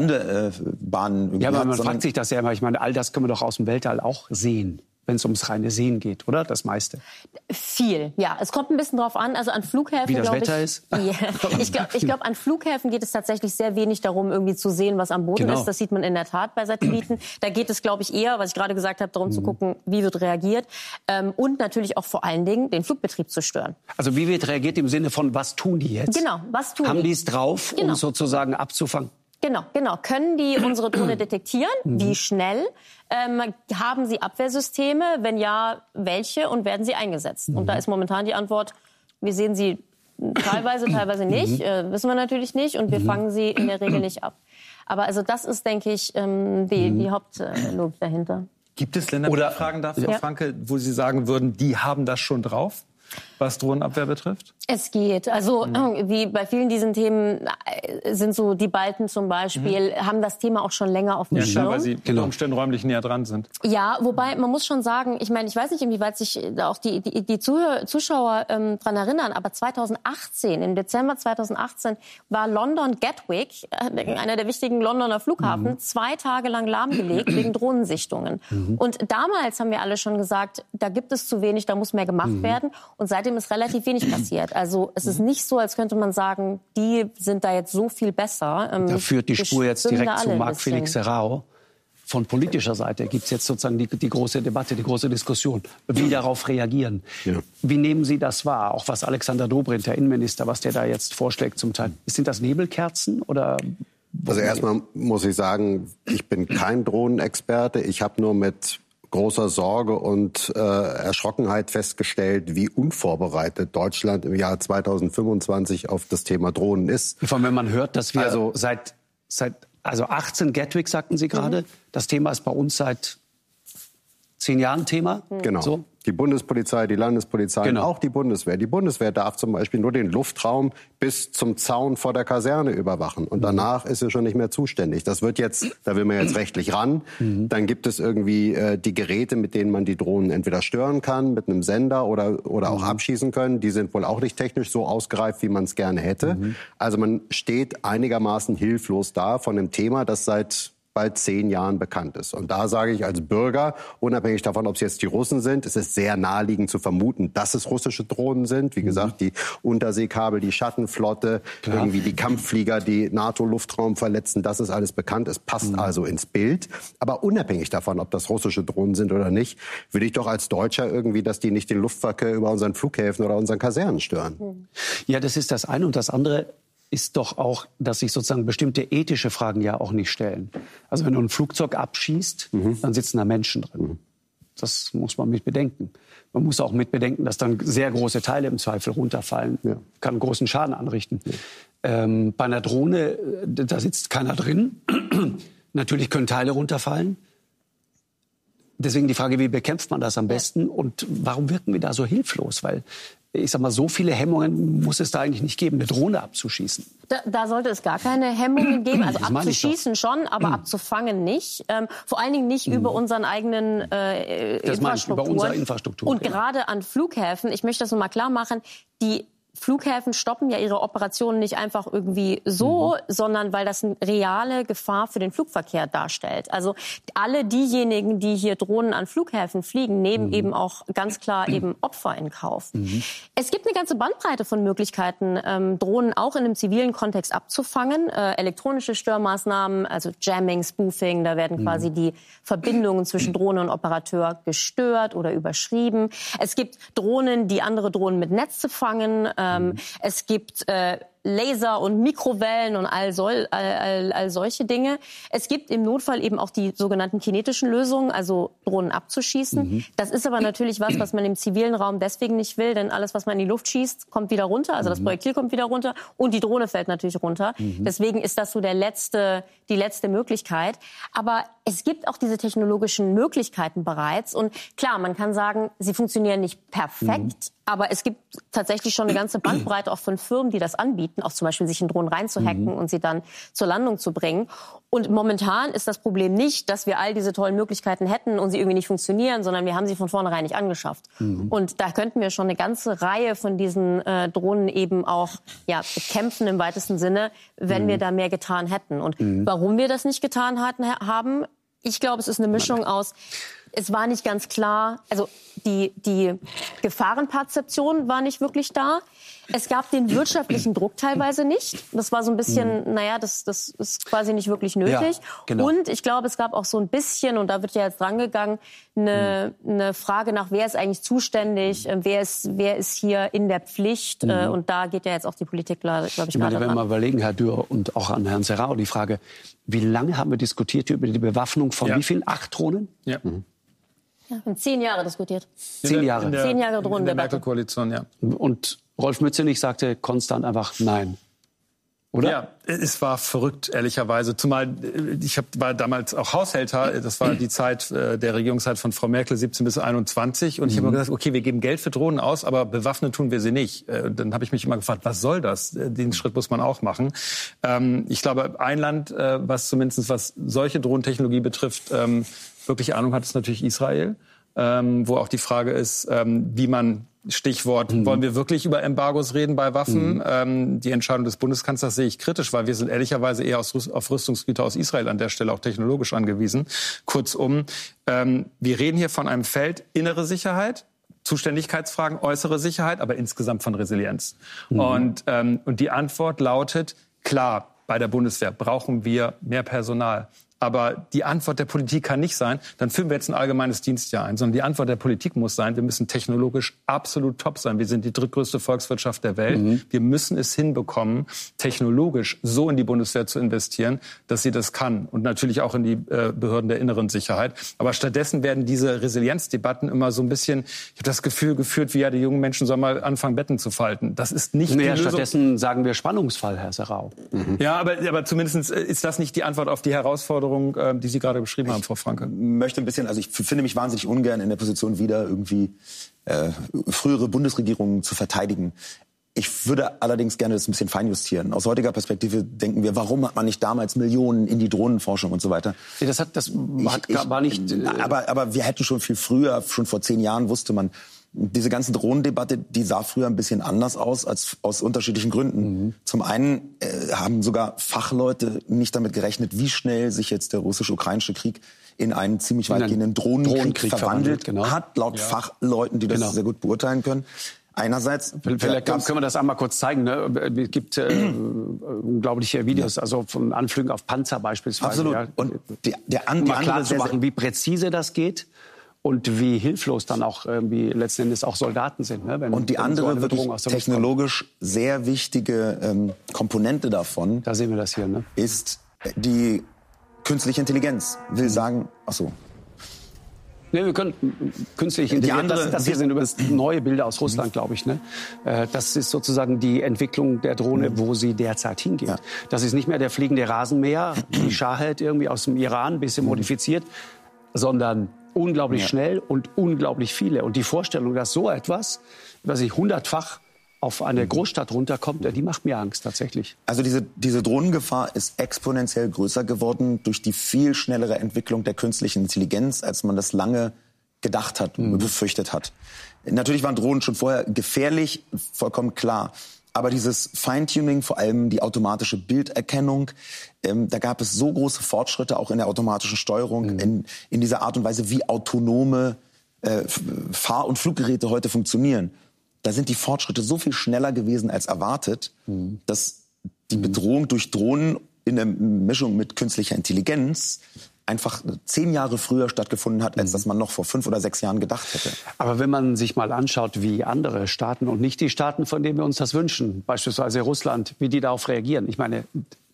Landebahnen äh, Ja, aber hat, man fragt sich das ja immer. Ich meine, all das können wir doch aus dem Weltall auch sehen, wenn es ums reine Sehen geht, oder? Das meiste. Viel, ja. Es kommt ein bisschen drauf an. Also an Flughäfen, Wie das glaub Wetter ich, ist? Ja, ich glaube, ich glaub, an Flughäfen geht es tatsächlich sehr wenig darum, irgendwie zu sehen, was am Boden genau. ist. Das sieht man in der Tat bei Satelliten. Da geht es, glaube ich, eher, was ich gerade gesagt habe, darum mhm. zu gucken, wie wird reagiert. Ähm, und natürlich auch vor allen Dingen, den Flugbetrieb zu stören. Also wie wird reagiert im Sinne von, was tun die jetzt? Genau, was tun Haben die? die es drauf, genau. um sozusagen abzufangen? Genau, genau. Können die unsere Drohne detektieren? Wie schnell? Ähm, haben sie Abwehrsysteme? Wenn ja, welche? Und werden sie eingesetzt? Und da ist momentan die Antwort, wir sehen sie teilweise, teilweise nicht. Äh, wissen wir natürlich nicht. Und wir fangen sie in der Regel nicht ab. Aber also das ist, denke ich, ähm, die, die Hauptlogik dahinter. Gibt es Länder, Oder, wenn ich fragen darf, Frau ja. Franke, wo Sie sagen würden, die haben das schon drauf, was Drohnenabwehr betrifft? Es geht. Also mhm. wie bei vielen diesen Themen sind so die Balten zum Beispiel, mhm. haben das Thema auch schon länger auf dem ja, Schirm. Klar, weil sie unter Umständen räumlich näher dran sind. Ja, wobei man muss schon sagen, ich meine, ich weiß nicht, inwieweit sich auch die, die, die Zuhör, Zuschauer ähm, dran erinnern, aber zweitausendachtzehn, im Dezember zweitausendachtzehn, war London Gatwick, äh, einer der wichtigen Londoner Flughafen, mhm. zwei Tage lang lahmgelegt wegen Drohnensichtungen. Mhm. Und damals haben wir alle schon gesagt, da gibt es zu wenig, da muss mehr gemacht mhm. werden. Und seitdem ist relativ wenig passiert. Also es ist nicht so, als könnte man sagen, die sind da jetzt so viel besser. Ähm, da führt die Spur jetzt direkt zu Marc Felix Serrao. Von politischer Seite gibt es jetzt sozusagen die, die große Debatte, die große Diskussion, wie darauf reagieren. Ja. Wie nehmen Sie das wahr? Auch was Alexander Dobrindt, der Innenminister, was der da jetzt vorschlägt zum Teil. Sind das Nebelkerzen oder? Also erstmal muss ich sagen, ich bin kein Drohnenexperte. Ich habe nur mit großer Sorge und äh, Erschrockenheit festgestellt, wie unvorbereitet Deutschland im Jahr zweitausendfünfundzwanzig auf das Thema Drohnen ist. Vor allem, wenn man hört, dass wir also, seit seit, also achtzehn Gatwick, sagten Sie gerade. Mhm. Das Thema ist bei uns seit zehn Jahren Thema. Genau. So. Die Bundespolizei, die Landespolizei, genau. auch die Bundeswehr. Die Bundeswehr darf zum Beispiel nur den Luftraum bis zum Zaun vor der Kaserne überwachen. Und danach ist sie schon nicht mehr zuständig. Das wird jetzt, da will man jetzt rechtlich ran. Mhm. Dann gibt es irgendwie äh, die Geräte, mit denen man die Drohnen entweder stören kann, mit einem Sender oder, oder auch mhm. abschießen können. Die sind wohl auch nicht technisch so ausgereift, wie man es gerne hätte. Mhm. Also man steht einigermaßen hilflos da von einem Thema, das seit bald zehn Jahren bekannt ist. Und da sage ich als Bürger, unabhängig davon, ob es jetzt die Russen sind, es ist sehr naheliegend zu vermuten, dass es russische Drohnen sind. Wie gesagt, die Unterseekabel, die Schattenflotte, Klar. irgendwie die Kampfflieger, die NATO-Luftraum verletzen, das ist alles bekannt. Es passt mhm. also ins Bild. Aber unabhängig davon, ob das russische Drohnen sind oder nicht, will ich doch als Deutscher irgendwie, dass die nicht den Luftverkehr über unseren Flughäfen oder unseren Kasernen stören. Ja, das ist das eine. Und das andere ist doch auch, dass sich sozusagen bestimmte ethische Fragen ja auch nicht stellen. Also wenn du ein Flugzeug abschießt, mhm. dann sitzen da Menschen drin. Mhm. Das muss man mit bedenken. Man muss auch mit bedenken, dass dann sehr große Teile im Zweifel runterfallen. Ja. Kann großen Schaden anrichten. Ja. Ähm, bei einer Drohne, da sitzt keiner drin. Natürlich können Teile runterfallen. Deswegen die Frage, wie bekämpft man das am besten? Und warum wirken wir da so hilflos? Weil ich sag mal, so viele Hemmungen muss es da eigentlich nicht geben, eine Drohne abzuschießen. Da, da sollte es gar keine Hemmungen geben. Also abzuschießen schon, aber mhm. abzufangen nicht. Ähm, vor allen Dingen nicht mhm. über unseren eigenen äh, das Infrastrukturen. Über unsere Infrastruktur. Und genau. gerade an Flughäfen, ich möchte das noch mal klar machen, die Flughäfen stoppen ja ihre Operationen nicht einfach irgendwie so, mhm. sondern weil das eine reale Gefahr für den Flugverkehr darstellt. Also alle diejenigen, die hier Drohnen an Flughäfen fliegen, nehmen mhm. eben auch ganz klar eben Opfer in Kauf. Mhm. Es gibt eine ganze Bandbreite von Möglichkeiten, ähm, Drohnen auch in einem zivilen Kontext abzufangen. Äh, elektronische Störmaßnahmen, also Jamming, Spoofing, da werden mhm. quasi die Verbindungen zwischen Drohne und Operateur gestört oder überschrieben. Es gibt Drohnen, die andere Drohnen mit Netze fangen. Ähm, es gibt äh, Laser und Mikrowellen und all, soll, all, all, all solche Dinge. Es gibt im Notfall eben auch die sogenannten kinetischen Lösungen, also Drohnen abzuschießen. Mhm. Das ist aber natürlich was, was man im zivilen Raum deswegen nicht will, denn alles, was man in die Luft schießt, kommt wieder runter. Also mhm. das Projektil kommt wieder runter und die Drohne fällt natürlich runter. Mhm. Deswegen ist das so der letzte, die letzte Möglichkeit. Aber es gibt auch diese technologischen Möglichkeiten bereits. Und klar, man kann sagen, sie funktionieren nicht perfekt. Mhm. Aber es gibt tatsächlich schon eine ganze Bandbreite auch von Firmen, die das anbieten, auch zum Beispiel sich in Drohnen reinzuhacken mhm. und sie dann zur Landung zu bringen. Und momentan ist das Problem nicht, dass wir all diese tollen Möglichkeiten hätten und sie irgendwie nicht funktionieren, sondern wir haben sie von vornherein nicht angeschafft. Mhm. Und da könnten wir schon eine ganze Reihe von diesen äh, Drohnen eben auch ja, bekämpfen im weitesten Sinne, wenn mhm. wir da mehr getan hätten. Und mhm. warum wir das nicht getan hatten, haben, ich glaube, es ist eine Mischung aus, es war nicht ganz klar, also die, die Gefahrenperzeption war nicht wirklich da. Es gab den wirtschaftlichen Druck teilweise nicht. Das war so ein bisschen, mhm. naja, das, das ist quasi nicht wirklich nötig. Ja, genau. Und ich glaube, es gab auch so ein bisschen, und da wird ja jetzt drangegangen, eine, mhm. eine Frage nach, wer ist eigentlich zuständig, mhm. wer ist, wer ist hier in der Pflicht. Mhm. Und da geht ja jetzt auch die Politik, glaube ich, ich meine, gerade wenn wir überlegen, Herr Dürr, und auch an Herrn Serrao, die Frage, wie lange haben wir diskutiert über die Bewaffnung von ja. wie vielen? Acht Drohnen? Ja. Mhm. Ja, wir haben zehn Jahre diskutiert. Zehn Jahre? In der, zehn Jahre Drohnendebatte. In der Merkel-Koalition, ja. Und Rolf Mützenich sagte konstant einfach nein. Oder? Ja, es war verrückt, ehrlicherweise. Zumal ich hab, war damals auch Haushälter. Das war die Zeit äh, der Regierungszeit von Frau Merkel, siebzehn bis einundzwanzig. Und ich habe immer gesagt, okay, wir geben Geld für Drohnen aus, aber bewaffnet tun wir sie nicht. Äh, und dann habe ich mich immer gefragt, was soll das? Den Schritt muss man auch machen. Ähm, ich glaube, ein Land, äh, was zumindest was solche Drohnentechnologie betrifft, ähm, wirklich Ahnung hat, ist natürlich Israel. Ähm, wo auch die Frage ist, ähm, wie man, Stichwort, mhm. wollen wir wirklich über Embargos reden bei Waffen? Mhm. Ähm, die Entscheidung des Bundeskanzlers sehe ich kritisch, weil wir sind ehrlicherweise eher aus, auf Rüstungsgüter aus Israel an der Stelle auch technologisch angewiesen. Kurzum, ähm, wir reden hier von einem Feld innere Sicherheit, Zuständigkeitsfragen, äußere Sicherheit, aber insgesamt von Resilienz. Mhm. Und, ähm, und die Antwort lautet, klar, bei der Bundeswehr brauchen wir mehr Personal. Aber die Antwort der Politik kann nicht sein, dann führen wir jetzt ein allgemeines Dienstjahr ein, sondern die Antwort der Politik muss sein, wir müssen technologisch absolut top sein. Wir sind die drittgrößte Volkswirtschaft der Welt. Mhm. Wir müssen es hinbekommen, technologisch so in die Bundeswehr zu investieren, dass sie das kann. Und natürlich auch in die äh, Behörden der inneren Sicherheit. Aber stattdessen werden diese Resilienzdebatten immer so ein bisschen, ich habe das Gefühl, geführt, wie ja die jungen Menschen sollen mal anfangen, Betten zu falten. Das ist nicht naja, die Lösung. Stattdessen sagen wir Spannungsfall, Herr Serrao. Mhm. Ja, aber, aber zumindest ist das nicht die Antwort auf die Herausforderung, die Sie gerade beschrieben ich haben, Frau Franke. Möchte ein bisschen, also ich finde mich wahnsinnig ungern in der Position, wieder irgendwie äh, frühere Bundesregierungen zu verteidigen. Ich würde allerdings gerne das ein bisschen feinjustieren. Aus heutiger Perspektive denken wir, warum hat man nicht damals Millionen in die Drohnenforschung und so weiter? Das, hat, das hat, ich, ich, war nicht... Äh, aber, aber wir hätten schon viel früher, schon vor zehn Jahren wusste man, diese ganze Drohnendebatte, die sah früher ein bisschen anders aus, als aus unterschiedlichen Gründen. Mhm. Zum einen äh, haben sogar Fachleute nicht damit gerechnet, wie schnell sich jetzt der russisch-ukrainische Krieg in einen ziemlich weitgehenden Drohnenkrieg, Drohnenkrieg verwandelt, verwandelt genau. hat, laut ja. Fachleuten, die das genau. sehr gut beurteilen können. Einerseits... Vielleicht können wir das einmal kurz zeigen. Ne? Es gibt äh, unglaubliche Videos, ja. also von Anflügen auf Panzer beispielsweise. Absolut. Ja. Und die, der, an, um die mal andere klar zu machen, wie präzise das geht. Und wie hilflos dann auch irgendwie letzten Endes auch Soldaten sind. Ne? Wenn, und die andere so wirklich technologisch sehr wichtige ähm, Komponente davon, da sehen wir das hier, ne? ist die künstliche Intelligenz. Will sagen, ach so. Nee, wir können künstliche Intelligenz, das, das hier sind übrigens neue Bilder aus Russland, glaube ich. Ne? Das ist sozusagen die Entwicklung der Drohne, wo sie derzeit hingeht. Ja. Das ist nicht mehr der fliegende Rasenmäher, die Shahed irgendwie aus dem Iran, ein bisschen modifiziert, sondern unglaublich ja. schnell und unglaublich viele. Und die Vorstellung, dass so etwas, was ich hundertfach auf eine Großstadt runterkommt, die macht mir Angst tatsächlich. Also diese, diese Drohnengefahr ist exponentiell größer geworden durch die viel schnellere Entwicklung der künstlichen Intelligenz, als man das lange gedacht hat und mhm. befürchtet hat. Natürlich waren Drohnen schon vorher gefährlich, vollkommen klar. Aber dieses Feintuning, vor allem die automatische Bilderkennung, ähm, da gab es so große Fortschritte auch in der automatischen Steuerung, mhm. in, in dieser Art und Weise, wie autonome äh, Fahr- und Fluggeräte heute funktionieren. Da sind die Fortschritte so viel schneller gewesen als erwartet, mhm. dass die Bedrohung durch Drohnen in der Mischung mit künstlicher Intelligenz einfach zehn Jahre früher stattgefunden hat, als dass man noch vor fünf oder sechs Jahren gedacht hätte. Aber wenn man sich mal anschaut, wie andere Staaten und nicht die Staaten, von denen wir uns das wünschen, beispielsweise Russland, wie die darauf reagieren. Ich meine,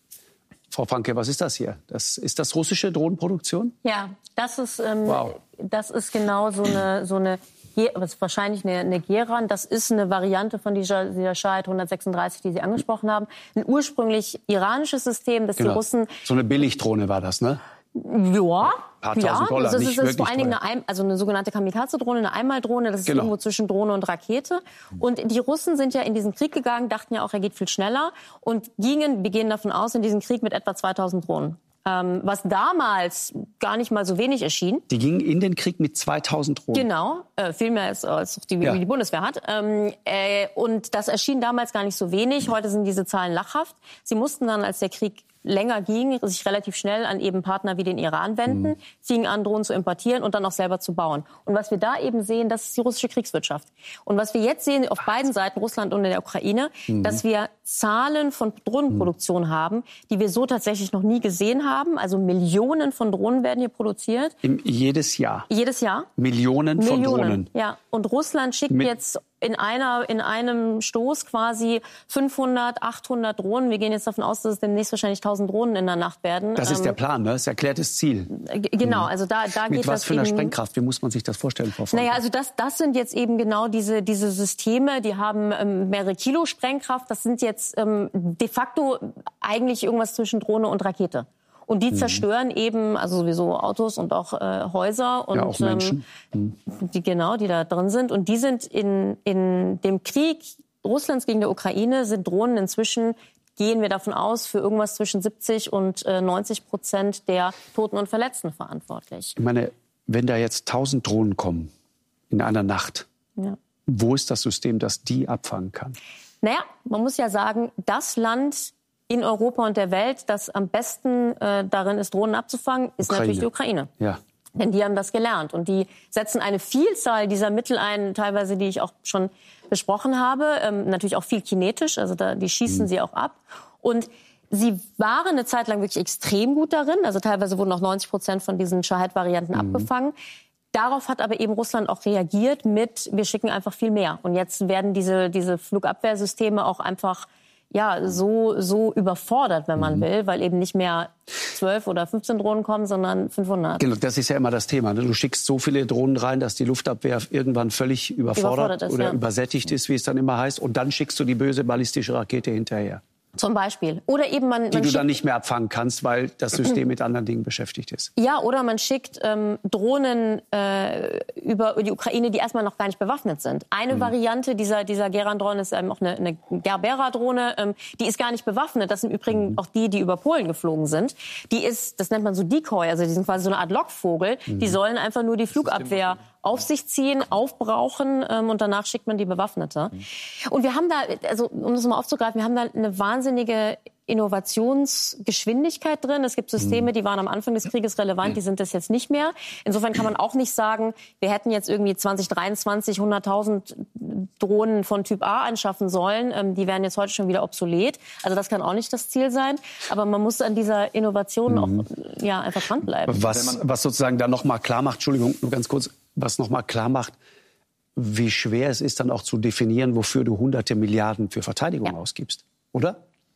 Frau Franke, was ist das hier? Das, ist das russische Drohnenproduktion? Ja, das ist, ähm, wow. das ist genau so eine, so eine das ist wahrscheinlich eine, eine Geran. Das ist eine Variante von dieser, dieser Shahed hundertsechsunddreißig, die Sie angesprochen haben. Ein ursprünglich iranisches System, das genau. die Russen... So eine Billigdrohne war das, ne? Ja, paar tausend ja, Dollar, das ist, nicht das ist vor allen Dingen teuer. eine, also eine sogenannte Kamikaze-Drohne, eine Einmaldrohne, das ist genau. irgendwo zwischen Drohne und Rakete. Und die Russen sind ja in diesen Krieg gegangen, dachten ja auch, er geht viel schneller und gingen, wir gehen davon aus, in diesen Krieg mit etwa zweitausend Drohnen. Ähm, was damals gar nicht mal so wenig erschien. Die gingen in den Krieg mit zweitausend Drohnen. Genau, äh, viel mehr als, als die, ja. die Bundeswehr hat. Ähm, äh, und das erschien damals gar nicht so wenig. Heute sind diese Zahlen lachhaft. Sie mussten dann, als der Krieg länger ging, sich relativ schnell an eben Partner wie den Iran wenden, mhm. fingen an, Drohnen zu importieren und dann auch selber zu bauen. Und was wir da eben sehen, das ist die russische Kriegswirtschaft. Und was wir jetzt sehen auf beiden Seiten, Russland und in der Ukraine, mhm. dass wir Zahlen von Drohnenproduktion mhm. haben, die wir so tatsächlich noch nie gesehen haben. Also Millionen von Drohnen werden hier produziert. Im, jedes Jahr? Jedes Jahr. Millionen, Millionen von Drohnen? Ja. Und Russland schickt Mit jetzt in einer, in einem Stoß quasi fünfhundert, achthundert Drohnen. Wir gehen jetzt davon aus, dass es demnächst wahrscheinlich tausend Drohnen in der Nacht werden. Das ist der Plan, ne? Das ist erklärtes Ziel. Genau, also da, da Mit geht was das für einer eben, Sprengkraft? Wie muss man sich das vorstellen, Frau Franke? Naja, also das, das sind jetzt eben genau diese, diese Systeme, die haben ähm, mehrere Kilo Sprengkraft. Das sind jetzt ähm, de facto eigentlich irgendwas zwischen Drohne und Rakete. Und die zerstören mhm. eben, also sowieso Autos und auch äh, Häuser und ja, auch Menschen. Ähm, die genau, die da drin sind. Und die sind in in dem Krieg Russlands gegen die Ukraine sind Drohnen inzwischen, gehen wir davon aus, für irgendwas zwischen siebzig und neunzig Prozent der Toten und Verletzten verantwortlich. Ich meine, wenn da jetzt tausend Drohnen kommen in einer Nacht, ja. wo ist das System, das die abfangen kann? Naja, man muss ja sagen, das Land in Europa und der Welt, das am besten äh, darin ist, Drohnen abzufangen, ist Ukraine. natürlich die Ukraine. Ja. Denn die haben das gelernt. Und die setzen eine Vielzahl dieser Mittel ein, teilweise, die ich auch schon besprochen habe. Ähm, natürlich auch viel kinetisch, also da, die schießen mhm. sie auch ab. Und Sie waren eine Zeit lang wirklich extrem gut darin. Also teilweise wurden auch neunzig Prozent von diesen Shahed-Varianten mhm. abgefangen. Darauf hat aber eben Russland auch reagiert mit, wir schicken einfach viel mehr. Und jetzt werden diese, diese Flugabwehrsysteme auch einfach ja, so, so überfordert, wenn man mhm. will, weil eben nicht mehr zwölf oder fünfzehn Drohnen kommen, sondern fünfhundert. Genau, das ist ja immer das Thema. Du schickst so viele Drohnen rein, dass die Luftabwehr irgendwann völlig überfordert, überfordert ist, oder ja. übersättigt ist, wie es dann immer heißt. Und dann schickst du die böse ballistische Rakete hinterher. Zum Beispiel. Oder eben man, man die du schickt, dann nicht mehr abfangen kannst, weil das System mit anderen Dingen beschäftigt ist. Ja, oder man schickt ähm, Drohnen äh, über die Ukraine, die erstmal noch gar nicht bewaffnet sind. Eine mhm. Variante dieser, dieser Geran-Drohne ist ähm, auch eine, eine Gerbera-Drohne. Ähm, die ist gar nicht bewaffnet. Das sind übrigens mhm. auch die, die über Polen geflogen sind. Die ist, das nennt man so Decoy, also die sind quasi so eine Art Lockvogel. Mhm. Die sollen einfach nur die Flugabwehr auf sich ziehen, aufbrauchen ähm, und danach schickt man die Bewaffnete. Mhm. Und wir haben da, also um das mal aufzugreifen, wir haben da eine wahnsinnige Innovationsgeschwindigkeit drin. Es gibt Systeme, die waren am Anfang des Krieges relevant, die sind das jetzt nicht mehr. Insofern kann man auch nicht sagen, wir hätten jetzt irgendwie zwanzig dreiundzwanzig hunderttausend Drohnen von Typ A anschaffen sollen. Ähm, die wären jetzt heute schon wieder obsolet. Also das kann auch nicht das Ziel sein. Aber man muss an dieser Innovation mhm. auch ja, einfach dranbleiben. Was, was sozusagen dann noch mal klar macht, Entschuldigung, nur ganz kurz, was noch mal klar macht, wie schwer es ist, dann auch zu definieren, wofür du hunderte Milliarden für Verteidigung ja. ausgibst. Oder?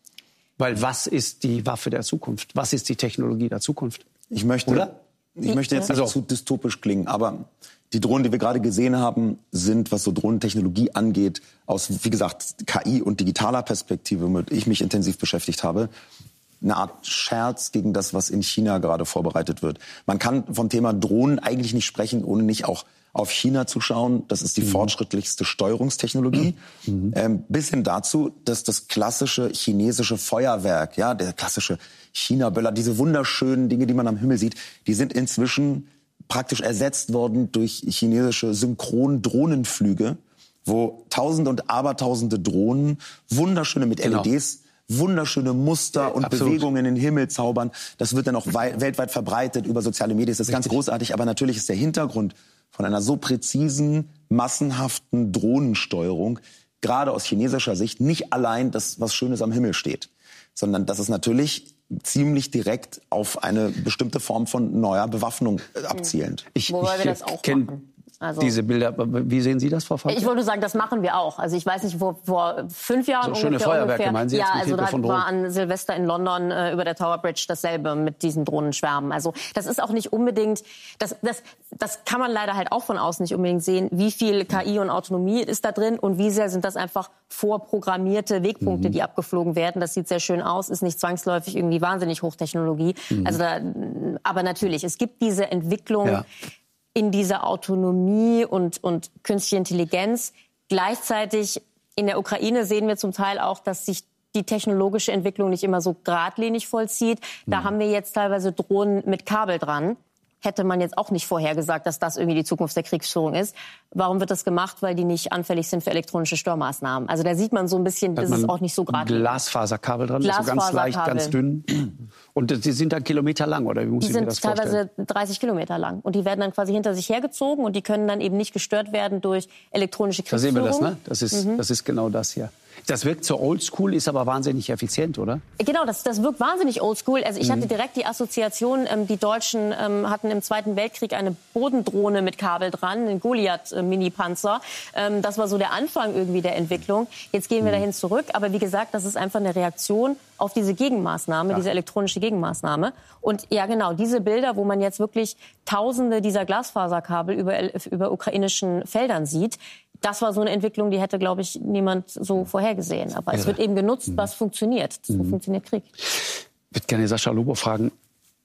Weil was ist die Waffe der Zukunft? Was ist die Technologie der Zukunft? Ich möchte, Oder? Ich möchte jetzt nicht also. zu dystopisch klingen, aber die Drohnen, die wir gerade gesehen haben, sind, was so Drohnentechnologie angeht, aus, wie gesagt, K I und digitaler Perspektive, womit ich mich intensiv beschäftigt habe, eine Art Scherz gegen das, was in China gerade vorbereitet wird. Man kann vom Thema Drohnen eigentlich nicht sprechen, ohne nicht auch auf China zu schauen. Das ist die mhm. fortschrittlichste Steuerungstechnologie. Mhm. Ähm, bis hin dazu, dass das klassische chinesische Feuerwerk, ja, der klassische China-Böller, diese wunderschönen Dinge, die man am Himmel sieht, die sind inzwischen praktisch ersetzt worden durch chinesische Synchron-Drohnenflüge, wo Tausende und Abertausende Drohnen, wunderschöne mit genau. L E Ds, wunderschöne Muster und Absolut. Bewegungen in den Himmel zaubern. Das wird dann auch wei- weltweit verbreitet über soziale Medien. Das ist Richtig. Ganz großartig. Aber natürlich ist der Hintergrund von einer so präzisen, massenhaften Drohnensteuerung, gerade aus chinesischer Sicht, nicht allein das, was Schönes am Himmel steht, sondern das ist natürlich ziemlich direkt auf eine bestimmte Form von neuer Bewaffnung abzielend. Ich, Wobei ich wir das auch machen. Also, diese Bilder, wie sehen Sie das, Frau Falke? Ich wollte sagen, das machen wir auch. Also ich weiß nicht, vor, vor fünf Jahren so schöne ungefähr. Feuerwerke, ungefähr, meinen Sie ja, jetzt mit also Hilfe da war an Silvester in London äh, über der Tower Bridge dasselbe mit diesen Drohnenschwärmen. Also das ist auch nicht unbedingt, das, das, das kann man leider halt auch von außen nicht unbedingt sehen, wie viel K I und Autonomie ist da drin und wie sehr sind das einfach vorprogrammierte Wegpunkte, mhm. die abgeflogen werden. Das sieht sehr schön aus, ist nicht zwangsläufig irgendwie wahnsinnig Hochtechnologie. Mhm. Also da, aber natürlich, es gibt diese Entwicklung, ja. in dieser Autonomie und, und künstliche Intelligenz. Gleichzeitig in der Ukraine sehen wir zum Teil auch, dass sich die technologische Entwicklung nicht immer so geradlinig vollzieht. Da mhm. haben wir jetzt teilweise Drohnen mit Kabel dran. Hätte man jetzt auch nicht vorhergesagt, dass das irgendwie die Zukunft der Kriegsführung ist. Warum wird das gemacht? Weil die nicht anfällig sind für elektronische Störmaßnahmen. Also da sieht man so ein bisschen, das ist auch nicht so geradlinig. Glasfaserkabel dran, so ganz leicht, ganz dünn. Und die sind dann Kilometer lang, oder wie muss ich mir das vorstellen? Die sind teilweise dreißig Kilometer lang. Und die werden dann quasi hinter sich hergezogen und die können dann eben nicht gestört werden durch elektronische Kriegsführung. Da sehen wir das, ne? Das ist, mhm. das ist genau das hier. Das wirkt so oldschool, ist aber wahnsinnig effizient, oder? Genau, das, das wirkt wahnsinnig oldschool. Also ich mhm. hatte direkt die Assoziation, ähm, die Deutschen ähm, hatten im Zweiten Weltkrieg eine Bodendrohne mit Kabel dran, einen Goliath-Mini-Panzer. Ähm, das war so der Anfang irgendwie der Entwicklung. Jetzt gehen wir mhm. dahin zurück. Aber wie gesagt, das ist einfach eine Reaktion auf diese Gegenmaßnahme, ja. diese elektronische Gegenmaßnahme. Und ja, genau, diese Bilder, wo man jetzt wirklich Tausende dieser Glasfaserkabel über, über ukrainischen Feldern sieht, das war so eine Entwicklung, die hätte, glaube ich, niemand so vorhergesehen. Aber ja. es wird eben genutzt, was funktioniert. So mhm. funktioniert Krieg. Ich würde gerne Sascha Lobo fragen.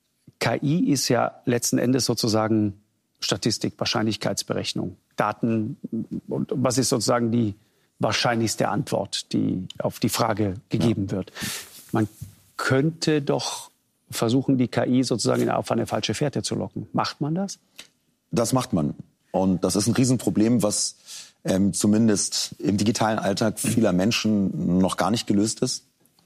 K I ist ja letzten Endes sozusagen Statistik, Wahrscheinlichkeitsberechnung, Daten. Und was ist sozusagen die wahrscheinlichste Antwort, die auf die Frage gegeben ja. wird? Man könnte doch versuchen, die K I sozusagen auf eine falsche Fährte zu locken. Macht man das? Das macht man. Und das ist ein Riesenproblem, was ähm, zumindest im digitalen Alltag vieler Menschen noch gar nicht gelöst ist.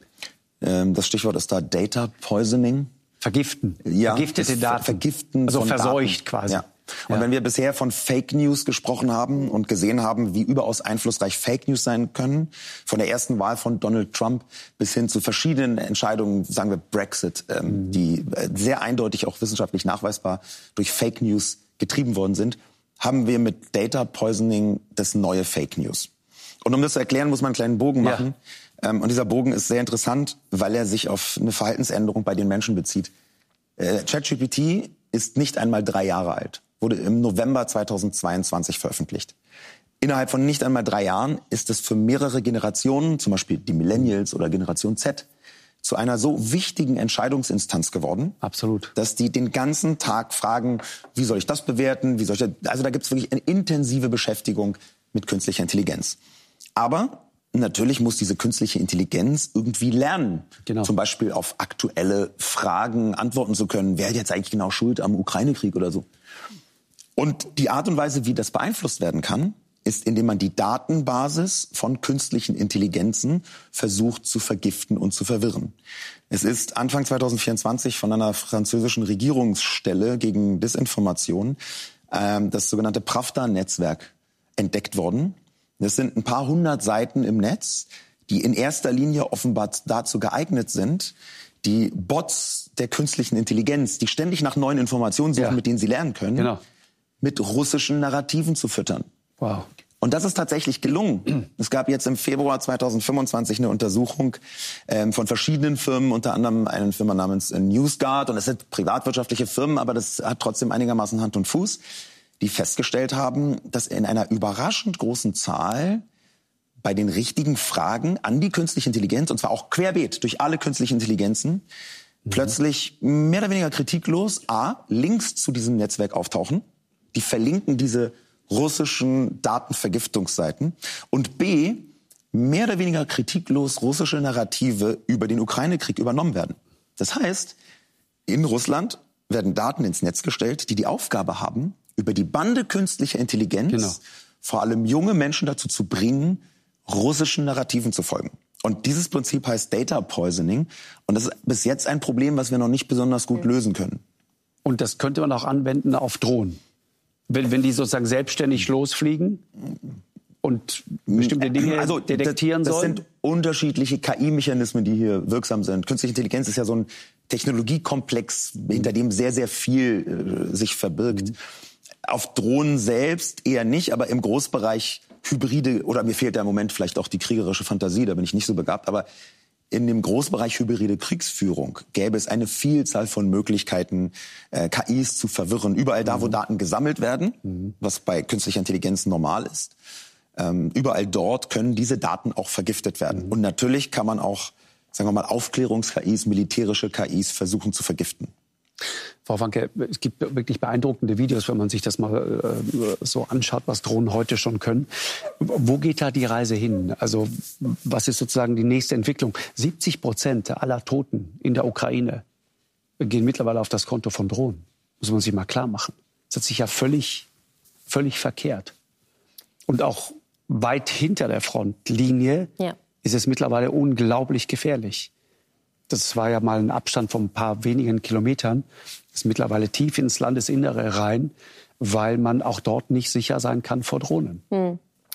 Ähm, das Stichwort ist da Data Poisoning. Vergiften. Ja, vergiftete Daten. Vergiften also von verseucht Daten. quasi. Ja. Und ja. wenn wir bisher von Fake News gesprochen haben und gesehen haben, wie überaus einflussreich Fake News sein können, von der ersten Wahl von Donald Trump bis hin zu verschiedenen Entscheidungen, sagen wir Brexit, ähm, mhm. die äh, sehr eindeutig auch wissenschaftlich nachweisbar durch Fake News getrieben worden sind, haben wir mit Data Poisoning das neue Fake News. Und um das zu erklären, muss man einen kleinen Bogen machen. Ja. Ähm, und dieser Bogen ist sehr interessant, weil er sich auf eine Verhaltensänderung bei den Menschen bezieht. Äh, ChatGPT ist nicht einmal drei Jahre alt, wurde im November zweitausendzweiundzwanzig veröffentlicht. Innerhalb von nicht einmal drei Jahren ist es für mehrere Generationen, zum Beispiel die Millennials oder Generation Z, zu einer so wichtigen Entscheidungsinstanz geworden. Absolut. Dass die den ganzen Tag fragen, wie soll ich das bewerten? Wie soll ich das? Also da gibt es wirklich eine intensive Beschäftigung mit künstlicher Intelligenz. Aber natürlich muss diese künstliche Intelligenz irgendwie lernen. Genau. Zum Beispiel auf aktuelle Fragen antworten zu können. Wer hat jetzt eigentlich genau Schuld am Ukraine-Krieg oder so? Und die Art und Weise, wie das beeinflusst werden kann, ist, indem man die Datenbasis von künstlichen Intelligenzen versucht zu vergiften und zu verwirren. Es ist Anfang zweitausendvierundzwanzig von einer französischen Regierungsstelle gegen Desinformation ähm, das sogenannte Pravda-Netzwerk entdeckt worden. Das sind ein paar hundert Seiten im Netz, die in erster Linie offenbar dazu geeignet sind, die Bots der künstlichen Intelligenz, die ständig nach neuen Informationen suchen, ja. mit denen sie lernen können, genau. mit russischen Narrativen zu füttern. Wow. Und das ist tatsächlich gelungen. Es gab jetzt im Februar zweitausendfünfundzwanzig eine Untersuchung ähm, von verschiedenen Firmen, unter anderem eine Firma namens NewsGuard. Und es sind privatwirtschaftliche Firmen, aber das hat trotzdem einigermaßen Hand und Fuß, die festgestellt haben, dass in einer überraschend großen Zahl bei den richtigen Fragen an die künstliche Intelligenz, und zwar auch querbeet durch alle künstlichen Intelligenzen, mhm. plötzlich mehr oder weniger kritiklos A, Links zu diesem Netzwerk auftauchen, die verlinken diese russischen Datenvergiftungsseiten, und B, mehr oder weniger kritiklos russische Narrative über den Ukraine-Krieg übernommen werden. Das heißt, in Russland werden Daten ins Netz gestellt, die die Aufgabe haben, über die Bande künstlicher Intelligenz genau. vor allem junge Menschen dazu zu bringen, russischen Narrativen zu folgen. Und dieses Prinzip heißt Data Poisoning. Und das ist bis jetzt ein Problem, was wir noch nicht besonders gut lösen können. Und das könnte man auch anwenden auf Drohnen. Wenn, wenn die sozusagen selbstständig losfliegen und bestimmte Dinge also, detektieren das, das sollen? Das sind unterschiedliche K I-Mechanismen, die hier wirksam sind. Künstliche Intelligenz ist ja so ein Technologiekomplex, hinter dem sehr, sehr viel äh, sich verbirgt. Mhm. Auf Drohnen selbst eher nicht, aber im Großbereich Hybride, oder mir fehlt da im Moment vielleicht auch die kriegerische Fantasie, da bin ich nicht so begabt, aber in dem Großbereich hybride Kriegsführung gäbe es eine Vielzahl von Möglichkeiten, äh, K Is zu verwirren. Überall da, wo mhm. Daten gesammelt werden, mhm. was bei künstlicher Intelligenz normal ist, ähm, überall dort können diese Daten auch vergiftet werden. Mhm. Und natürlich kann man auch, sagen wir mal, Aufklärungs-K Is, militärische K Is versuchen zu vergiften. Frau Vanke, es gibt wirklich beeindruckende Videos, wenn man sich das mal äh, so anschaut, was Drohnen heute schon können. Wo geht da die Reise hin? Also was ist sozusagen die nächste Entwicklung? siebzig Prozent aller Toten in der Ukraine gehen mittlerweile auf das Konto von Drohnen. Muss man sich mal klar machen. Das hat sich ja völlig, völlig verkehrt. Und auch weit hinter der Frontlinie ja. ist es mittlerweile unglaublich gefährlich. Das war ja mal ein Abstand von ein paar wenigen Kilometern. Das ist mittlerweile tief ins Landesinnere rein, weil man auch dort nicht sicher sein kann vor Drohnen. Hm.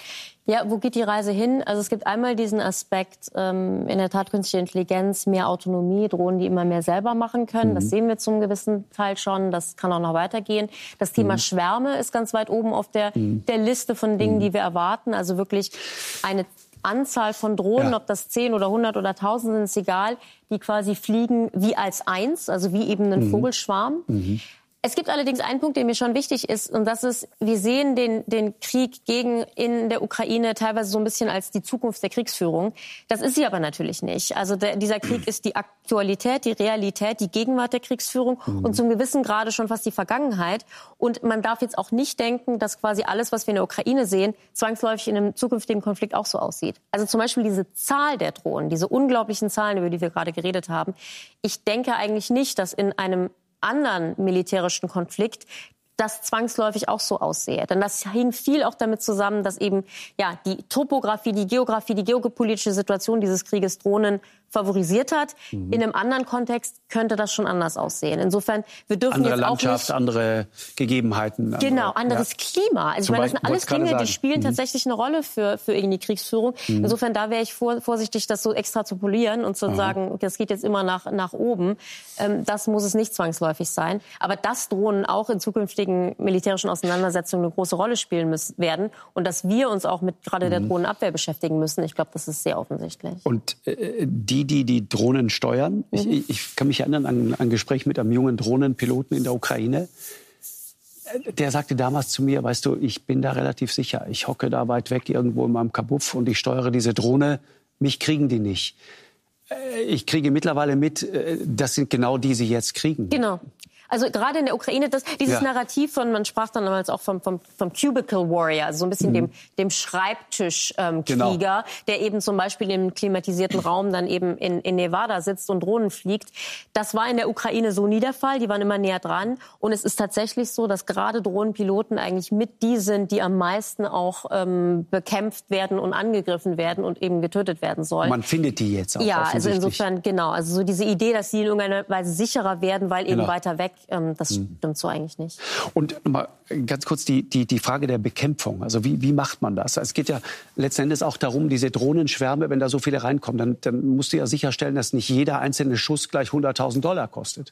Ja, wo geht die Reise hin? Also es gibt einmal diesen Aspekt, ähm, in der Tat künstliche Intelligenz, mehr Autonomie, Drohnen, die immer mehr selber machen können. Mhm. Das sehen wir zum gewissen Teil schon. Das kann auch noch weitergehen. Das Thema mhm. Schwärme ist ganz weit oben auf der, mhm. der Liste von Dingen, mhm. die wir erwarten. Also wirklich eine Anzahl von Drohnen, ja. ob das zehn oder hundert oder tausend sind, ist egal, die quasi fliegen wie als eins, also wie eben ein mhm. Vogelschwarm. Mhm. Es gibt allerdings einen Punkt, der mir schon wichtig ist, und das ist, wir sehen den, den Krieg gegen in der Ukraine teilweise so ein bisschen als die Zukunft der Kriegsführung. Das ist sie aber natürlich nicht. Also der, dieser Krieg ist die Aktualität, die Realität, die Gegenwart der Kriegsführung mhm. und zum gewissen Grade schon fast die Vergangenheit. Und man darf jetzt auch nicht denken, dass quasi alles, was wir in der Ukraine sehen, zwangsläufig in einem zukünftigen Konflikt auch so aussieht. Also zum Beispiel diese Zahl der Drohnen, diese unglaublichen Zahlen, über die wir gerade geredet haben. Ich denke eigentlich nicht, dass in einem anderen militärischen Konflikt das zwangsläufig auch so aussehe. Denn das hing viel auch damit zusammen, dass eben ja die Topografie, die Geografie, die geopolitische Situation dieses Krieges Drohnen favorisiert hat. Mhm. In einem anderen Kontext könnte das schon anders aussehen. Insofern, wir dürfen andere jetzt auch Landschaft, nicht... andere Gegebenheiten. Andere, genau, anderes ja. Klima. Also ich meine, das sind alles Dinge, die spielen mhm. tatsächlich eine Rolle für, für irgendwie Kriegsführung. Mhm. Insofern, da wäre ich vor, vorsichtig, das so extra zu polieren und zu Aha. sagen, das geht jetzt immer nach, nach oben. Ähm, das muss es nicht zwangsläufig sein. Aber dass Drohnen auch in zukünftigen militärischen Auseinandersetzungen eine große Rolle spielen müssen, werden und dass wir uns auch mit gerade der Drohnenabwehr beschäftigen müssen, ich glaube, das ist sehr offensichtlich. Und äh, die, die die Drohnen steuern, mhm. ich, ich kann mich erinnern an ein Gespräch mit einem jungen Drohnenpiloten in der Ukraine. Der sagte damals zu mir, weißt du, ich bin da relativ sicher. Ich hocke da weit weg irgendwo in meinem Kabuff und ich steuere diese Drohne. Mich kriegen die nicht. Ich kriege mittlerweile mit, das sind genau die, sie jetzt kriegen. Genau. Also gerade in der Ukraine, das, dieses ja. Narrativ von, man sprach dann damals auch vom, vom, vom Cubicle Warrior, also so ein bisschen mhm. dem, dem Schreibtischkrieger, ähm, genau. der eben zum Beispiel im klimatisierten Raum dann eben in, in Nevada sitzt und Drohnen fliegt. Das war in der Ukraine so nie der Fall, die waren immer näher dran. Und es ist tatsächlich so, dass gerade Drohnenpiloten eigentlich mit die sind, die am meisten auch ähm, bekämpft werden und angegriffen werden und eben getötet werden sollen. Man findet die jetzt auch Ja, also insofern, genau. Also so diese Idee, dass sie in irgendeiner Weise sicherer werden, weil eben genau. weiter weg, das stimmt so eigentlich nicht. Und mal ganz kurz die, die, die Frage der Bekämpfung. Also wie, wie macht man das? Es geht ja letzten Endes auch darum, diese Drohnenschwärme, wenn da so viele reinkommen, dann, dann musst du ja sicherstellen, dass nicht jeder einzelne Schuss gleich hunderttausend Dollar kostet.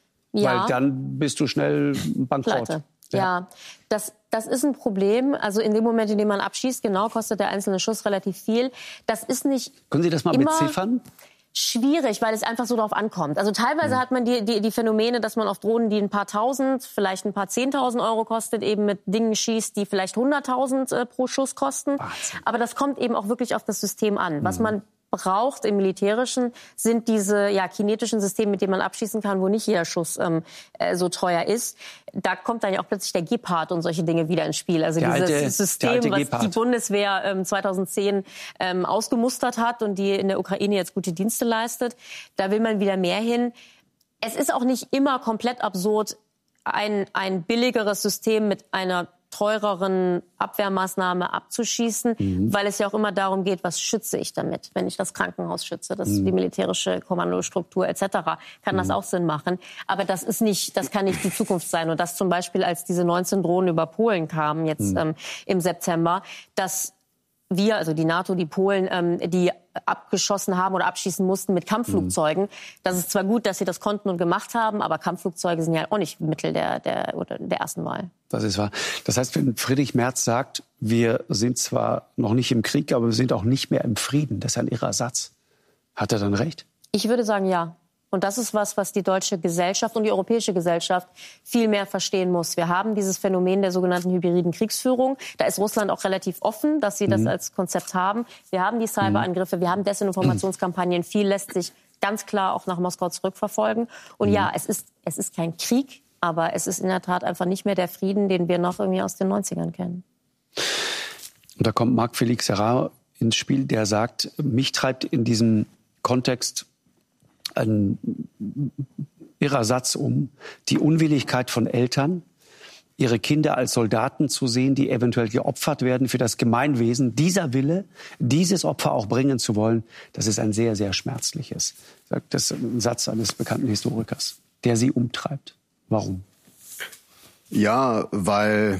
Ja. Weil dann bist du schnell bankrott. Pleite. Ja, ja. Das, das ist ein Problem. Also in dem Moment, in dem man abschießt, genau, kostet der einzelne Schuss relativ viel. Das ist nicht Können Sie das mal immer beziffern? Schwierig, weil es einfach so darauf ankommt. Also teilweise mhm. hat man die, die, die Phänomene, dass man auf Drohnen, die ein paar Tausend, vielleicht ein paar Zehntausend Euro kostet, eben mit Dingen schießt, die vielleicht hunderttausend äh, pro Schuss kosten. Wahnsinn. Aber das kommt eben auch wirklich auf das System an. Mhm. Was man braucht im Militärischen, sind diese ja, kinetischen Systeme, mit denen man abschießen kann, wo nicht jeder Schuss ähm, äh, so teuer ist. Da kommt dann ja auch plötzlich der Gepard und solche Dinge wieder ins Spiel. Also der dieses alte, System, was Gepard. die Bundeswehr ähm, zweitausendzehn ähm, ausgemustert hat und die in der Ukraine jetzt gute Dienste leistet. Da will man wieder mehr hin. Es ist auch nicht immer komplett absurd, ein, ein billigeres System mit einer teureren Abwehrmaßnahme abzuschießen, mhm. weil es ja auch immer darum geht, was schütze ich damit? Wenn ich das Krankenhaus schütze, das mhm. die militärische Kommandostruktur et cetera, kann mhm. das auch Sinn machen. Aber das ist nicht, das kann nicht die Zukunft sein. Und das zum Beispiel, als diese neunzehn Drohnen über Polen kamen jetzt mhm. ähm, im September, dass wir, also die NATO, die Polen, ähm, die abgeschossen haben oder abschießen mussten mit Kampfflugzeugen. Mhm. Das ist zwar gut, dass sie das konnten und gemacht haben, aber Kampfflugzeuge sind ja auch nicht Mittel der, der, oder der ersten Wahl. Das ist wahr. Das heißt, wenn Friedrich Merz sagt, wir sind zwar noch nicht im Krieg, aber wir sind auch nicht mehr im Frieden, das ist ein irrer Satz. Hat er dann recht? Ich würde sagen, ja. Und das ist was, was die deutsche Gesellschaft und die europäische Gesellschaft viel mehr verstehen muss. Wir haben dieses Phänomen der sogenannten hybriden Kriegsführung. Da ist Russland auch relativ offen, dass sie das mhm. als Konzept haben. Wir haben die Cyberangriffe, wir haben Desinformationskampagnen. Viel lässt sich ganz klar auch nach Moskau zurückverfolgen. Und mhm. ja, es ist, es ist kein Krieg, aber es ist in der Tat einfach nicht mehr der Frieden, den wir noch irgendwie aus den neunzigern kennen. Und da kommt Marc-Félix Hérar ins Spiel, der sagt, mich treibt in diesem Kontext ein irrer Satz um, die Unwilligkeit von Eltern, ihre Kinder als Soldaten zu sehen, die eventuell geopfert werden für das Gemeinwesen. Dieser Wille, dieses Opfer auch bringen zu wollen, das ist ein sehr, sehr schmerzliches. Das ist ein Satz eines bekannten Historikers, der sie umtreibt. Warum? Ja, weil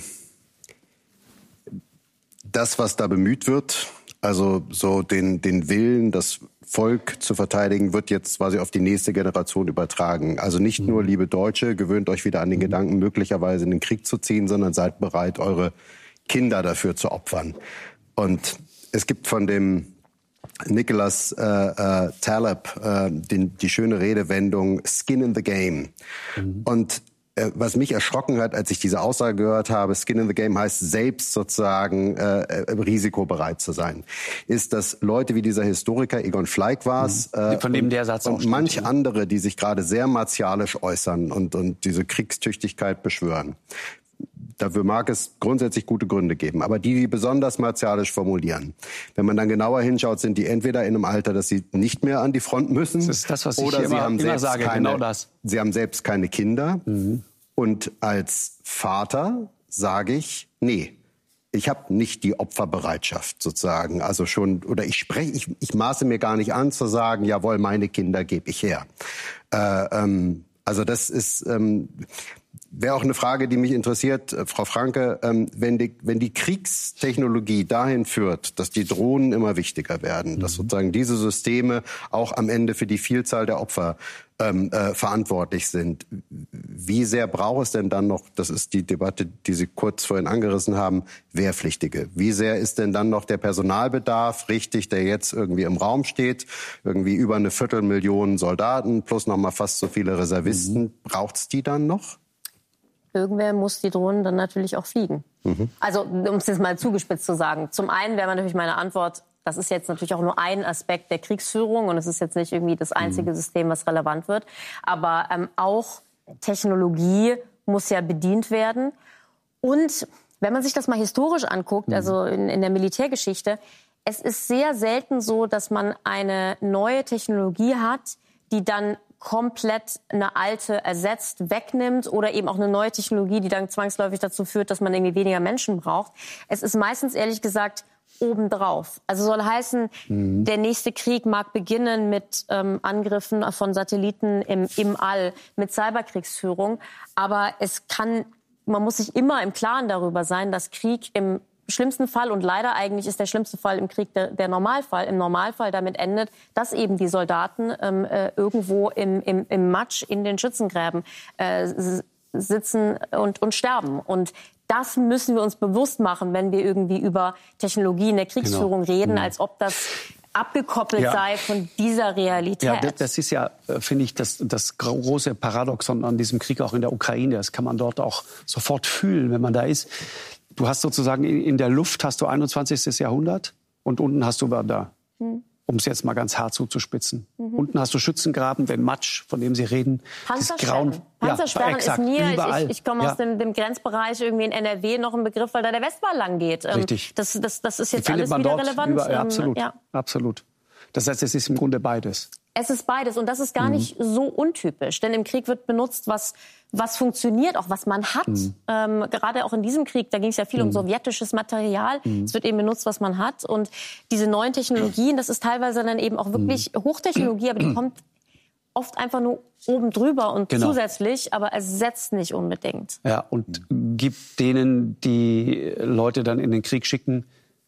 das, was da bemüht wird, also so den, den Willen, das Volk zu verteidigen, wird jetzt quasi auf die nächste Generation übertragen. Also nicht nur, liebe Deutsche, gewöhnt euch wieder an den Gedanken, möglicherweise in den Krieg zu ziehen, sondern seid bereit, eure Kinder dafür zu opfern. Und es gibt von dem Nicholas äh, äh, Taleb äh, den, die schöne Redewendung Skin in the Game. Mhm. Und was mich erschrocken hat, als ich diese Aussage gehört habe, Skin in the Game heißt selbst sozusagen äh, risikobereit zu sein, ist, dass Leute wie dieser Historiker Egon Fleig war es, äh, von dem der Satz und, und manch andere, die sich gerade sehr martialisch äußern und, und diese Kriegstüchtigkeit beschwören. Dafür mag es grundsätzlich gute Gründe geben. Aber die, die besonders martialisch formulieren, wenn man dann genauer hinschaut, sind die entweder in einem Alter, dass sie nicht mehr an die Front müssen, das ist das, was ich oder immer, sie haben immer selbst sage, keine, genau das. Sie haben selbst keine Kinder. Mhm. Und als Vater sage ich, nee, ich habe nicht die Opferbereitschaft sozusagen. Also schon, oder ich spreche, ich, ich maße mir gar nicht an zu sagen, jawohl, meine Kinder gebe ich her. Äh, ähm, also das ist... Ähm, Wäre auch eine Frage, die mich interessiert, äh, Frau Franke, ähm, wenn, die, wenn die Kriegstechnologie dahin führt, dass die Drohnen immer wichtiger werden, mhm. dass sozusagen diese Systeme auch am Ende für die Vielzahl der Opfer ähm, äh, verantwortlich sind, wie sehr braucht es denn dann noch, das ist die Debatte, die Sie kurz vorhin angerissen haben, Wehrpflichtige? Wie sehr ist denn dann noch der Personalbedarf richtig, der jetzt irgendwie im Raum steht? Irgendwie über eine Viertelmillion Soldaten plus noch mal fast so viele Reservisten. Mhm. Braucht es die dann noch? Irgendwer muss die Drohnen dann natürlich auch fliegen. Mhm. Also, um es jetzt mal zugespitzt zu sagen. Zum einen wäre natürlich meine Antwort, das ist jetzt natürlich auch nur ein Aspekt der Kriegsführung und es ist jetzt nicht irgendwie das einzige mhm. System, was relevant wird. Aber ähm, auch Technologie muss ja bedient werden. Und wenn man sich das mal historisch anguckt, mhm. also in, in der Militärgeschichte, es ist sehr selten so, dass man eine neue Technologie hat, die dann komplett eine alte ersetzt, wegnimmt oder eben auch eine neue Technologie, die dann zwangsläufig dazu führt, dass man irgendwie weniger Menschen braucht. Es ist meistens, ehrlich gesagt, obendrauf. Also soll heißen, mhm. der nächste Krieg mag beginnen mit ähm, Angriffen von Satelliten im, im All, mit Cyberkriegsführung. Aber es kann, man muss sich immer im Klaren darüber sein, dass Krieg im schlimmsten Fall, und leider eigentlich ist der schlimmste Fall im Krieg der, der Normalfall, im Normalfall damit endet, dass eben die Soldaten ähm, äh, irgendwo im, im, im Matsch in den Schützengräben äh, sitzen und, und sterben. Und das müssen wir uns bewusst machen, wenn wir irgendwie über Technologie in der Kriegsführung genau. reden, mhm. als ob das abgekoppelt ja. sei von dieser Realität. Ja, das ist ja, finde ich, das, das große Paradoxon an diesem Krieg auch in der Ukraine. Das kann man dort auch sofort fühlen, wenn man da ist. Du hast sozusagen in der Luft hast du einundzwanzigstes Jahrhundert und unten hast du Verdun, hm. um es jetzt mal ganz hart zuzuspitzen. Mhm. Unten hast du Schützengraben, den Matsch, von dem Sie reden. Panzersperren. Panzersperren ja, ist mir, überall. ich, ich komme ja. aus dem, dem Grenzbereich irgendwie in N R W, noch ein Begriff, weil da der Westwall lang geht. Richtig. Das, das, das ist jetzt alles wieder relevant. Über, ja, absolut, ja. absolut. Das heißt, es ist im Grunde beides. Es ist beides und das ist gar mhm. nicht so untypisch, denn im Krieg wird benutzt, was was funktioniert, auch was man hat. Mhm. Ähm, gerade auch in diesem Krieg, da ging es ja viel mhm. um sowjetisches Material. Mhm. Es wird eben benutzt, was man hat. Und diese neuen Technologien, das ist teilweise dann eben auch wirklich mhm. Hochtechnologie, aber die kommt oft einfach nur oben drüber und genau. zusätzlich, aber ersetzt nicht unbedingt. Ja, und gibt denen, die Leute dann in den Krieg schicken,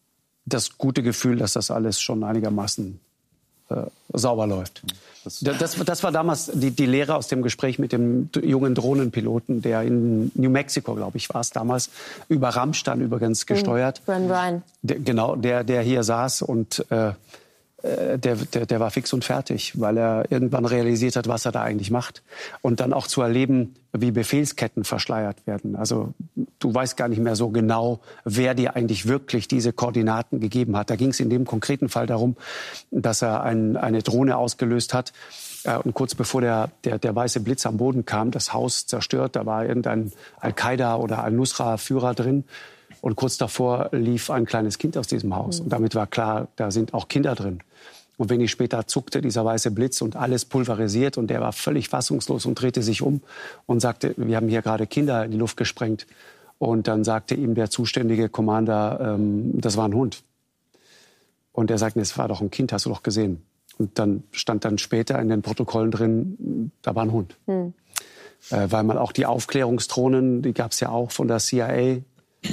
das gute Gefühl, dass das alles schon einigermaßen äh, sauber läuft. Das, das, das war damals die, die Lehre aus dem Gespräch mit dem jungen Drohnenpiloten, der in New Mexico, glaube ich, war es damals, über Rammstein übrigens gesteuert. Brent Ryan. Der, genau, der, der hier saß und äh, der, der, der war fix und fertig, weil er irgendwann realisiert hat, was er da eigentlich macht. Und dann auch zu erleben, wie Befehlsketten verschleiert werden. Also du weißt gar nicht mehr so genau, wer dir eigentlich wirklich diese Koordinaten gegeben hat. Da ging es in dem konkreten Fall darum, dass er ein, eine Drohne ausgelöst hat. Und kurz bevor der, der, der weiße Blitz am Boden kam, das Haus zerstört, da war irgendein Al-Qaida- oder Al-Nusra-Führer drin. Und kurz davor lief ein kleines Kind aus diesem Haus. Und damit war klar, da sind auch Kinder drin. Und wenig später zuckte dieser weiße Blitz und alles pulverisiert. Und der war völlig fassungslos und drehte sich um und sagte, wir haben hier gerade Kinder in die Luft gesprengt. Und dann sagte ihm der zuständige Commander, ähm, das war ein Hund. Und er sagte, es war doch ein Kind, hast du doch gesehen. Und dann stand dann später in den Protokollen drin, da war ein Hund. Hm. Äh, weil man auch die Aufklärungsdrohnen, die gab es ja auch von der C I A,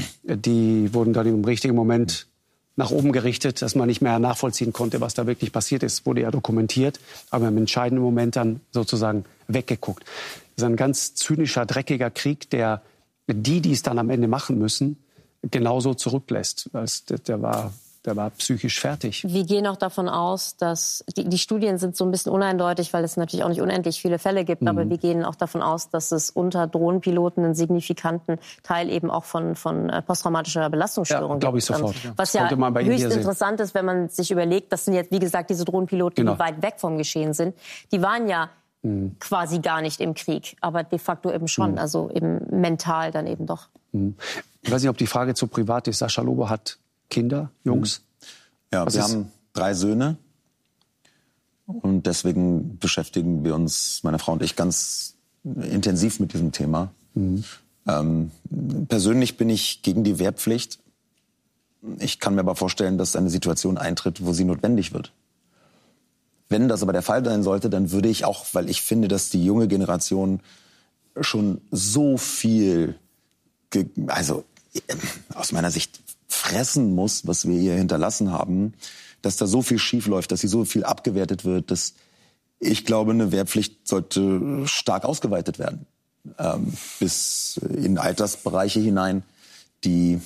die wurden dann im richtigen Moment nach oben gerichtet, dass man nicht mehr nachvollziehen konnte, was da wirklich passiert ist. Wurde ja dokumentiert, aber im entscheidenden Moment dann sozusagen weggeguckt. Das ist ein ganz zynischer, dreckiger Krieg, der die, die es dann am Ende machen müssen, genauso zurücklässt. Der war, der war psychisch fertig. Wir gehen auch davon aus, dass die, die Studien sind so ein bisschen uneindeutig, weil es natürlich auch nicht unendlich viele Fälle gibt. Mhm. Aber wir gehen auch davon aus, dass es unter Drohnenpiloten einen signifikanten Teil eben auch von, von posttraumatischer Belastungsstörung ja, glaube ich sofort. Ja. Was ja höchst interessant ist, wenn man sich überlegt, das sind jetzt, wie gesagt, diese Drohnenpiloten, genau. die weit weg vom Geschehen sind. Die waren ja mhm. quasi gar nicht im Krieg, aber de facto eben schon, mhm. also eben mental dann eben doch. Mhm. Ich weiß nicht, ob die Frage zu privat ist. Sascha Lobo hat Kinder, Jungs? Ja, Was wir ist? haben drei Söhne und deswegen beschäftigen wir uns, meine Frau und ich, ganz intensiv mit diesem Thema. Mhm. Ähm, persönlich bin ich gegen die Wehrpflicht, Ich kann mir aber vorstellen, dass eine Situation eintritt, wo sie notwendig wird. Wenn das aber der Fall sein sollte, dann würde ich auch, weil ich finde, dass die junge Generation schon so viel, ge- also aus meiner Sicht fressen muss, was wir hier hinterlassen haben, dass da so viel schiefläuft, dass sie so viel abgewertet wird, dass ich glaube, eine Wehrpflicht sollte stark ausgeweitet werden. Ähm, bis in Altersbereiche hinein, die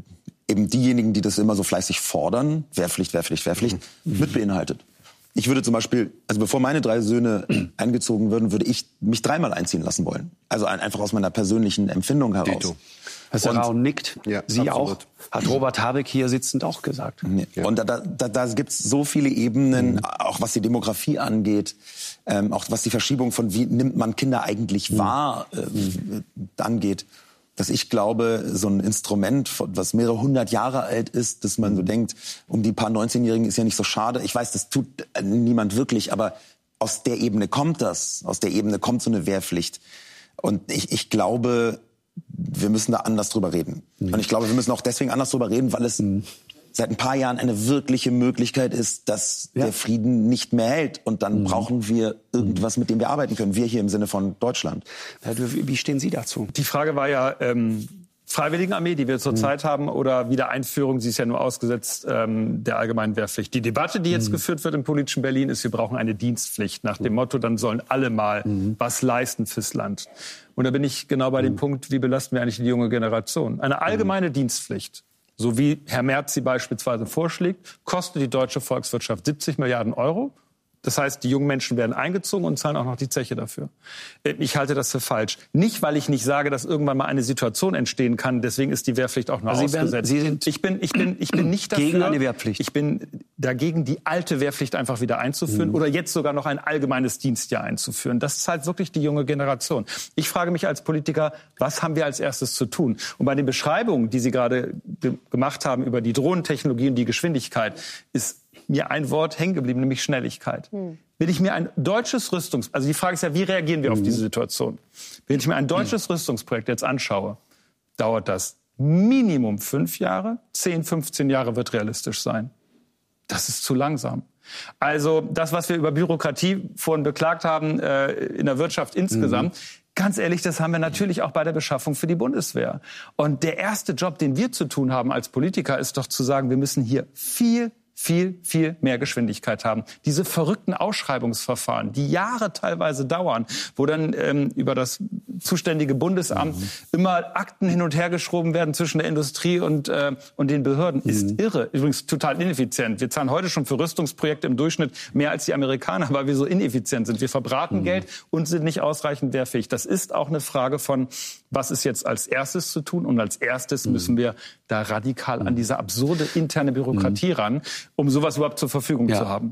eben diejenigen, die das immer so fleißig fordern, Wehrpflicht, Wehrpflicht, Wehrpflicht, mhm. mit beinhaltet. Ich würde zum Beispiel, also bevor meine drei Söhne eingezogen würden, würde ich mich dreimal einziehen lassen wollen. Also einfach aus meiner persönlichen Empfindung heraus. Dito. Herr Serrao nickt, ja, Sie absolut. auch, hat Robert Habeck hier sitzend auch gesagt. Ja. Und da, da, da gibt es so viele Ebenen, mhm. auch was die Demografie angeht, ähm, auch was die Verschiebung von wie nimmt man Kinder eigentlich mhm. wahr äh, mhm. angeht, dass ich glaube, so ein Instrument, was mehrere hundert Jahre alt ist, dass man so denkt, um die paar neunzehnjährigen ist ja nicht so schade. Ich weiß, das tut niemand wirklich, aber aus der Ebene kommt das. Aus der Ebene kommt so eine Wehrpflicht. Und ich, ich glaube, wir müssen da anders drüber reden. Mhm. Und ich glaube, wir müssen auch deswegen anders drüber reden, weil es mhm. seit ein paar Jahren eine wirkliche Möglichkeit ist, dass ja. der Frieden nicht mehr hält. Und dann mhm. brauchen wir irgendwas, mit dem wir arbeiten können. Wir hier im Sinne von Deutschland. Wie stehen Sie dazu? Die Frage war ja, ähm, Freiwilligenarmee, die wir zurzeit mhm. haben, oder Wiedereinführung, sie ist ja nur ausgesetzt, ähm, der allgemeinen Wehrpflicht. Die Debatte, die jetzt mhm. geführt wird im politischen Berlin, ist, wir brauchen eine Dienstpflicht. Nach dem Motto, dann sollen alle mal mhm. was leisten fürs Land. Und da bin ich genau bei dem mhm. Punkt, wie belasten wir eigentlich die junge Generation? Eine allgemeine mhm. Dienstpflicht, so wie Herr Merz sie beispielsweise vorschlägt, kostet die deutsche Volkswirtschaft siebzig Milliarden Euro. Das heißt, die jungen Menschen werden eingezogen und zahlen auch noch die Zeche dafür. Ich halte das für falsch. Nicht, weil ich nicht sage, dass irgendwann mal eine Situation entstehen kann. Deswegen ist die Wehrpflicht auch nur also ausgesetzt. werden, Sie sind ich bin, ich bin, ich bin nicht dafür, gegen eine Wehrpflicht. Ich bin dagegen, die alte Wehrpflicht einfach wieder einzuführen mhm. oder jetzt sogar noch ein allgemeines Dienstjahr einzuführen. Das zahlt wirklich die junge Generation. Ich frage mich als Politiker, was haben wir als erstes zu tun? Und bei den Beschreibungen, die Sie gerade ge- gemacht haben über die Drohnentechnologie und die Geschwindigkeit, ist mir ein Wort hängen geblieben, nämlich Schnelligkeit. Hm. Wenn ich mir ein deutsches Rüstungs... Also die Frage ist ja, wie reagieren wir hm. auf diese Situation? Wenn ich mir ein deutsches hm. Rüstungsprojekt jetzt anschaue, dauert das Minimum fünf Jahre, zehn, fünfzehn Jahre wird realistisch sein. Das ist zu langsam. Also das, was wir über Bürokratie vorhin beklagt haben, äh, in der Wirtschaft insgesamt, hm. ganz ehrlich, das haben wir natürlich auch bei der Beschaffung für die Bundeswehr. Und der erste Job, den wir zu tun haben als Politiker, ist doch zu sagen, wir müssen hier viel viel, viel mehr Geschwindigkeit haben. Diese verrückten Ausschreibungsverfahren, die Jahre teilweise dauern, wo dann ähm, über das zuständige Bundesamt mhm. immer Akten hin und her geschoben werden zwischen der Industrie und, äh, und den Behörden, mhm. ist irre. Übrigens total ineffizient. Wir zahlen heute schon für Rüstungsprojekte im Durchschnitt mehr als die Amerikaner, weil wir so ineffizient sind. Wir verbraten mhm. Geld und sind nicht ausreichend wehrfähig. Das ist auch eine Frage von, was ist jetzt als erstes zu tun? Und als erstes mhm. müssen wir da radikal mhm. an diese absurde interne Bürokratie mhm. ran, um sowas überhaupt zur Verfügung ja. zu haben.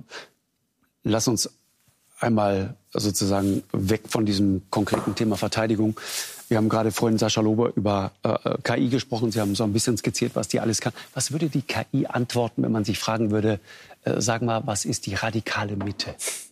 Lass uns einmal sozusagen weg von diesem konkreten Thema Verteidigung. Wir haben gerade vorhin, Sascha Lobo, über äh, K I gesprochen. Sie haben so ein bisschen skizziert, was die alles kann. Was würde die K I antworten, wenn man sich fragen würde, äh, sag mal, was ist die radikale Mitte?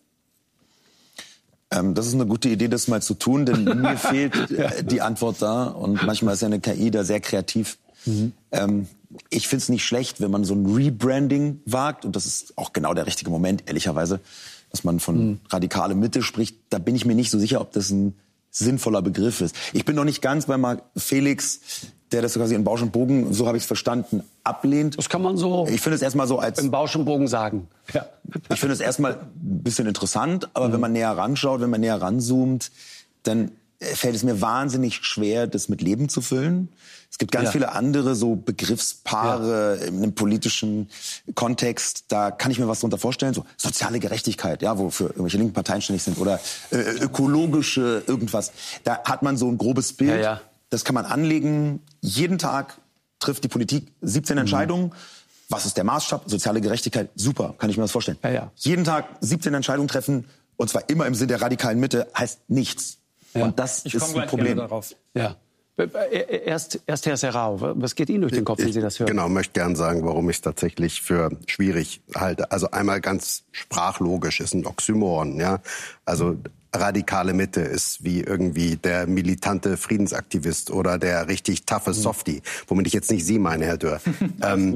Ähm, das ist eine gute Idee, das mal zu tun, denn mir fehlt äh, die Antwort da. Und manchmal ist ja eine K I da sehr kreativ. Mhm. Ähm, ich finde es nicht schlecht, wenn man so ein Rebranding wagt. Und das ist auch genau der richtige Moment, ehrlicherweise, dass man von mhm. radikale Mitte spricht. Da bin ich mir nicht so sicher, ob das ein sinnvoller Begriff ist. Ich bin noch nicht ganz bei Marc Felix, der das quasi in Bausch und Bogen, so habe ich es verstanden, ablehnt. Das kann man so ich finde es erstmal so als im Bausch und Bogen sagen. Ja. Ich finde es erstmal ein bisschen interessant, aber mhm. wenn man näher ranschaut, wenn man näher ranzoomt, dann fällt es mir wahnsinnig schwer, das mit Leben zu füllen. Es gibt ganz ja. viele andere so Begriffspaare ja. in einem politischen Kontext. Da kann ich mir was darunter vorstellen. So soziale Gerechtigkeit, ja, wofür irgendwelche linken Parteien ständig sind. Oder äh, ökologische irgendwas. Da hat man so ein grobes Bild. Ja, ja. Das kann man anlegen. Jeden Tag trifft die Politik siebzehn mhm. Entscheidungen. Was ist der Maßstab? Soziale Gerechtigkeit, super, kann ich mir das vorstellen. Ja, ja. Jeden Tag siebzehn Entscheidungen treffen, und zwar immer im Sinn der radikalen Mitte, heißt nichts. Ja. Und das ich ist ein Problem. Darauf. Ja. Erst, erst Herr Serrao, was geht Ihnen durch den Kopf, wenn Sie das hören? Genau, möchte gern sagen, warum ich es tatsächlich für schwierig halte. Also einmal ganz sprachlogisch, ist ein Oxymoron, ja. Also radikale Mitte ist wie irgendwie der militante Friedensaktivist oder der richtig toughe Softie, womit ich jetzt nicht Sie meine, Herr Dürr. ähm,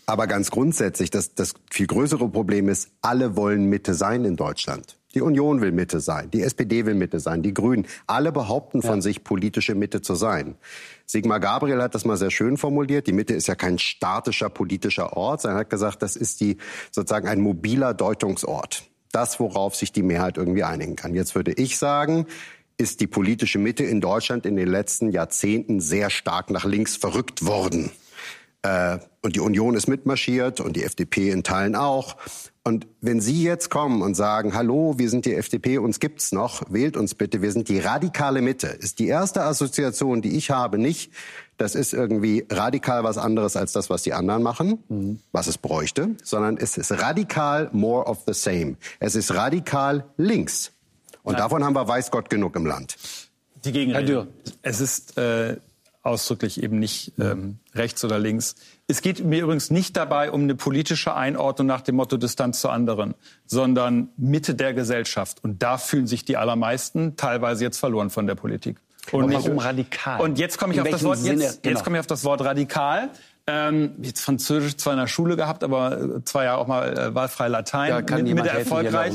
Aber ganz grundsätzlich, das, das viel größere Problem ist, alle wollen Mitte sein in Deutschland. Die Union will Mitte sein, die S P D will Mitte sein, die Grünen. Alle behaupten von ja. sich, politische Mitte zu sein. Sigmar Gabriel hat das mal sehr schön formuliert. Die Mitte ist ja kein statischer politischer Ort, sondern hat gesagt, das ist die sozusagen ein mobiler Deutungsort. Das, worauf sich die Mehrheit irgendwie einigen kann. Jetzt würde ich sagen, ist die politische Mitte in Deutschland in den letzten Jahrzehnten sehr stark nach links verrückt worden. Und die Union ist mitmarschiert und die F D P in Teilen auch. Und wenn Sie jetzt kommen und sagen, hallo, wir sind die F D P, uns gibt's noch, wählt uns bitte, wir sind die radikale Mitte, ist die erste Assoziation, die ich habe, nicht, das ist irgendwie radikal was anderes als das, was die anderen machen, mhm. was es bräuchte, sondern es ist radikal more of the same. Es ist radikal links. Und ja. davon haben wir weiß Gott genug im Land. Die Gegenrede. Es ist äh, ausdrücklich eben nicht ähm, rechts oder links. Es geht mir übrigens nicht dabei um eine politische Einordnung nach dem Motto Distanz zu anderen, sondern Mitte der Gesellschaft. Und da fühlen sich die allermeisten teilweise jetzt verloren von der Politik. Und warum radikal? Und jetzt komme ich, auf das Wort, jetzt, jetzt genau. komme ich auf das Wort radikal. Ähm, jetzt Französisch zwar in der Schule gehabt, aber zwei Jahre auch mal äh, wahlfrei Latein. Ja, kann mit, mit der helfen, erfolgreich.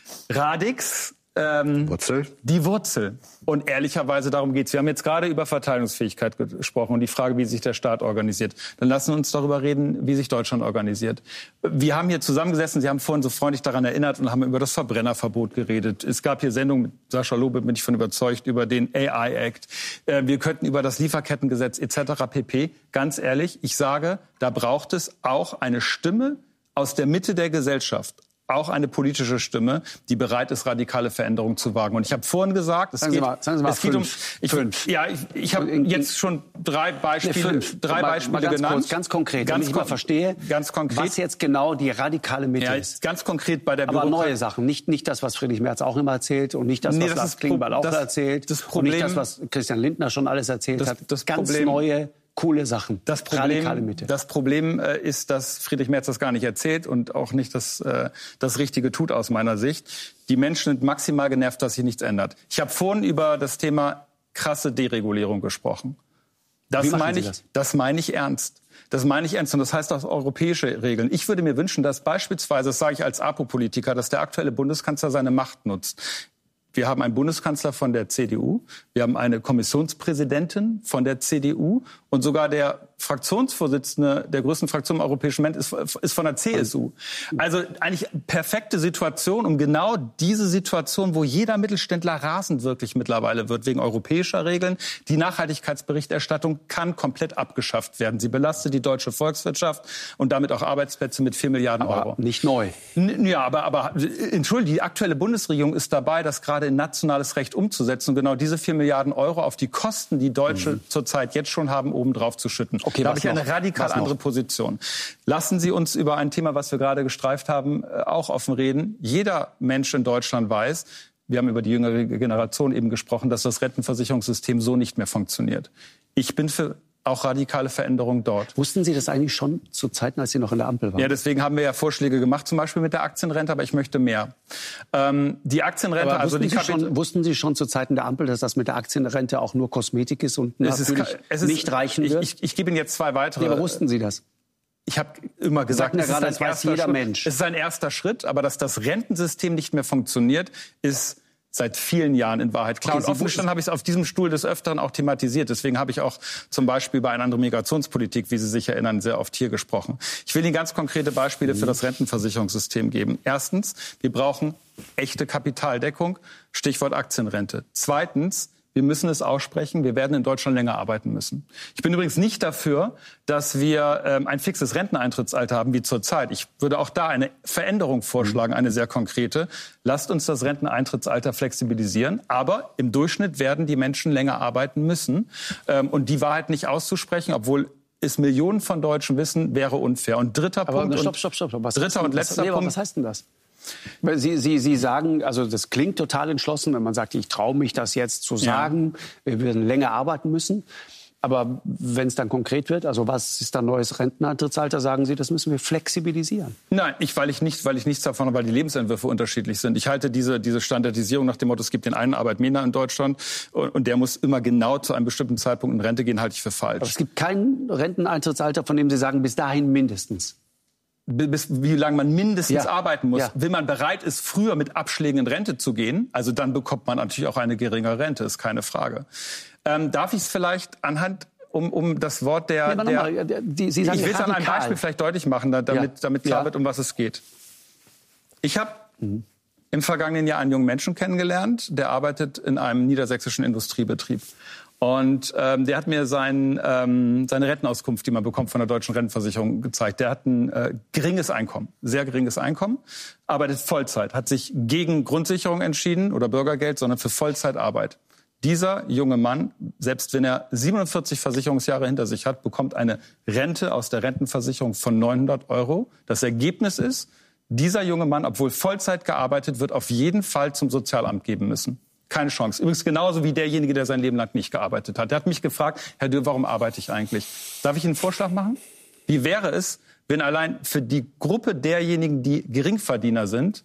Radix. Ähm, Wurzel? Die Wurzel. Und ehrlicherweise darum geht's. Wir haben jetzt gerade über Verteilungsfähigkeit gesprochen und die Frage, wie sich der Staat organisiert. Dann lassen wir uns darüber reden, wie sich Deutschland organisiert. Wir haben hier zusammengesessen, Sie haben vorhin so freundlich daran erinnert und haben über das Verbrennerverbot geredet. Es gab hier Sendungen mit Sascha Lobe, bin ich von überzeugt, über den A I-Act. Wir könnten über das Lieferkettengesetz et cetera pp. Ganz ehrlich, ich sage, da braucht es auch eine Stimme aus der Mitte der Gesellschaft. Auch eine politische Stimme, die bereit ist, radikale Veränderungen zu wagen. Und ich habe vorhin gesagt, es sagen geht, Sie mal, sagen Sie mal es geht fünf. um, ich, fünf. ja, ich, ich habe jetzt schon drei Beispiele, nee, drei mal, Beispiele mal ganz genannt. Kurz, ganz konkret, ganz damit ich mal verstehe, ganz konkret, was jetzt genau die radikale Mitte ja, ist. Ganz konkret bei der Aber Bürokrat- neue Sachen, nicht, nicht das, was Friedrich Merz auch immer erzählt und nicht das, Nee, was das Lars ist Klingbeil auch das- erzählt das und Problem- nicht das, was Christian Lindner schon alles erzählt Das- hat. das Ganz Problem- neue, coole Sachen. Das radikale Problem, Mitte. das Problem äh, ist, dass Friedrich Merz das gar nicht erzählt und auch nicht das, äh, das Richtige tut aus meiner Sicht. Die Menschen sind maximal genervt, dass sich nichts ändert. Ich habe vorhin über das Thema krasse Deregulierung gesprochen. Das Wie machen meine Sie ich, das? das meine ich ernst. Das meine ich ernst und das heißt auch europäische Regeln. Ich würde mir wünschen, dass beispielsweise, das sage ich als APO-Politiker, dass der aktuelle Bundeskanzler seine Macht nutzt. Wir haben einen Bundeskanzler von der C D U, wir haben eine Kommissionspräsidentin von der C D U und sogar der Fraktionsvorsitzende der größten Fraktion im Europäischen Parlament ist, ist von der C S U. Also eigentlich perfekte Situation, um genau diese Situation, wo jeder Mittelständler rasend wirklich mittlerweile wird wegen europäischer Regeln. Die Nachhaltigkeitsberichterstattung kann komplett abgeschafft werden. Sie belastet die deutsche Volkswirtschaft und damit auch Arbeitsplätze mit vier Milliarden Aber Euro. nicht neu. N- Ja, aber, aber entschuldige, die aktuelle Bundesregierung ist dabei, das gerade in nationales Recht umzusetzen und genau diese vier Milliarden Euro auf die Kosten, die Deutsche mhm. zurzeit jetzt schon haben, obendrauf zu schütten. Okay, da habe ich noch? eine radikal Was andere noch? Position. Lassen Sie uns über ein Thema, was wir gerade gestreift haben, auch offen reden. Jeder Mensch in Deutschland weiß, wir haben über die jüngere Generation eben gesprochen, dass das Rentenversicherungssystem so nicht mehr funktioniert. Ich bin für auch radikale Veränderungen dort. Wussten Sie das eigentlich schon zu Zeiten, als Sie noch in der Ampel waren? Ja, deswegen haben wir ja Vorschläge gemacht, zum Beispiel mit der Aktienrente, aber ich möchte mehr. Ähm, die Aktienrente, Aber also wussten, die Sie Kapital- schon, wussten Sie schon zu Zeiten der Ampel, dass das mit der Aktienrente auch nur Kosmetik ist und es ist, natürlich es ist, nicht reichen wird? Ich, ich, ich gebe Ihnen jetzt zwei weitere. Nee, aber wussten Sie das? Ich habe immer gesagt, sagten ja es, gerade, ist das ein weiß erster jeder Schritt. Mensch. Es ist ein erster Schritt, aber dass das Rentensystem nicht mehr funktioniert, ist seit vielen Jahren in Wahrheit klar. Okay, und Sie offen gestanden habe ich es auf diesem Stuhl des Öfteren auch thematisiert. Deswegen habe ich auch zum Beispiel bei einer anderen Migrationspolitik, wie Sie sich erinnern, sehr oft hier gesprochen. Ich will Ihnen ganz konkrete Beispiele für das Rentenversicherungssystem geben. Erstens, wir brauchen echte Kapitaldeckung, Stichwort Aktienrente. Zweitens, wir müssen es aussprechen, wir werden in Deutschland länger arbeiten müssen. Ich bin übrigens nicht dafür, dass wir ähm, ein fixes Renteneintrittsalter haben wie zurzeit. Ich würde auch da eine Veränderung vorschlagen, eine sehr konkrete. Lasst uns das Renteneintrittsalter flexibilisieren, aber im Durchschnitt werden die Menschen länger arbeiten müssen. Ähm, und die Wahrheit nicht auszusprechen, obwohl es Millionen von Deutschen wissen, wäre unfair. Und dritter Aber Punkt. stopp, stopp, stopp. stopp. Was dritter heißt, und letzter was, nee, Punkt. Was heißt denn das? Weil Sie, Sie, Sie sagen, also das klingt total entschlossen, wenn man sagt, ich traue mich das jetzt zu sagen, ja. wir werden länger arbeiten müssen. Aber wenn es dann konkret wird, also was ist dann neues Renteneintrittsalter, sagen Sie, das müssen wir flexibilisieren? Nein, ich, weil, ich nicht, weil ich nichts davon habe, weil die Lebensentwürfe unterschiedlich sind. Ich halte diese, diese Standardisierung nach dem Motto, es gibt den einen Arbeitnehmer in Deutschland und, und der muss immer genau zu einem bestimmten Zeitpunkt in Rente gehen, halte ich für falsch. Aber es gibt kein Renteneintrittsalter, von dem Sie sagen, bis dahin mindestens. Bis wie lange man mindestens ja. arbeiten muss. Ja. Wenn man bereit ist, früher mit Abschlägen in Rente zu gehen, also dann bekommt man natürlich auch eine geringere Rente, ist keine Frage. Ähm, darf ich es vielleicht anhand, um, um das Wort der... Ja, der mal, die, Sie sagen ich will es an einem Beispiel vielleicht deutlich machen, damit, ja. damit klar ja. wird, um was es geht. Ich habe mhm. im vergangenen Jahr einen jungen Menschen kennengelernt, der arbeitet in einem niedersächsischen Industriebetrieb. Und ähm, der hat mir sein, ähm, seine Rentenauskunft, die man bekommt von der deutschen Rentenversicherung, gezeigt. Der hat ein äh, geringes Einkommen, sehr geringes Einkommen, arbeitet Vollzeit, hat sich gegen Grundsicherung entschieden oder Bürgergeld, sondern für Vollzeitarbeit. Dieser junge Mann, selbst wenn er siebenundvierzig Versicherungsjahre hinter sich hat, bekommt eine Rente aus der Rentenversicherung von neunhundert Euro. Das Ergebnis ist, dieser junge Mann, obwohl Vollzeit gearbeitet, wird auf jeden Fall zum Sozialamt geben müssen. Keine Chance. Übrigens genauso wie derjenige, der sein Leben lang nicht gearbeitet hat. Der hat mich gefragt, Herr Dürr, warum arbeite ich eigentlich? Darf ich Ihnen einen Vorschlag machen? Wie wäre es, wenn allein für die Gruppe derjenigen, die Geringverdiener sind,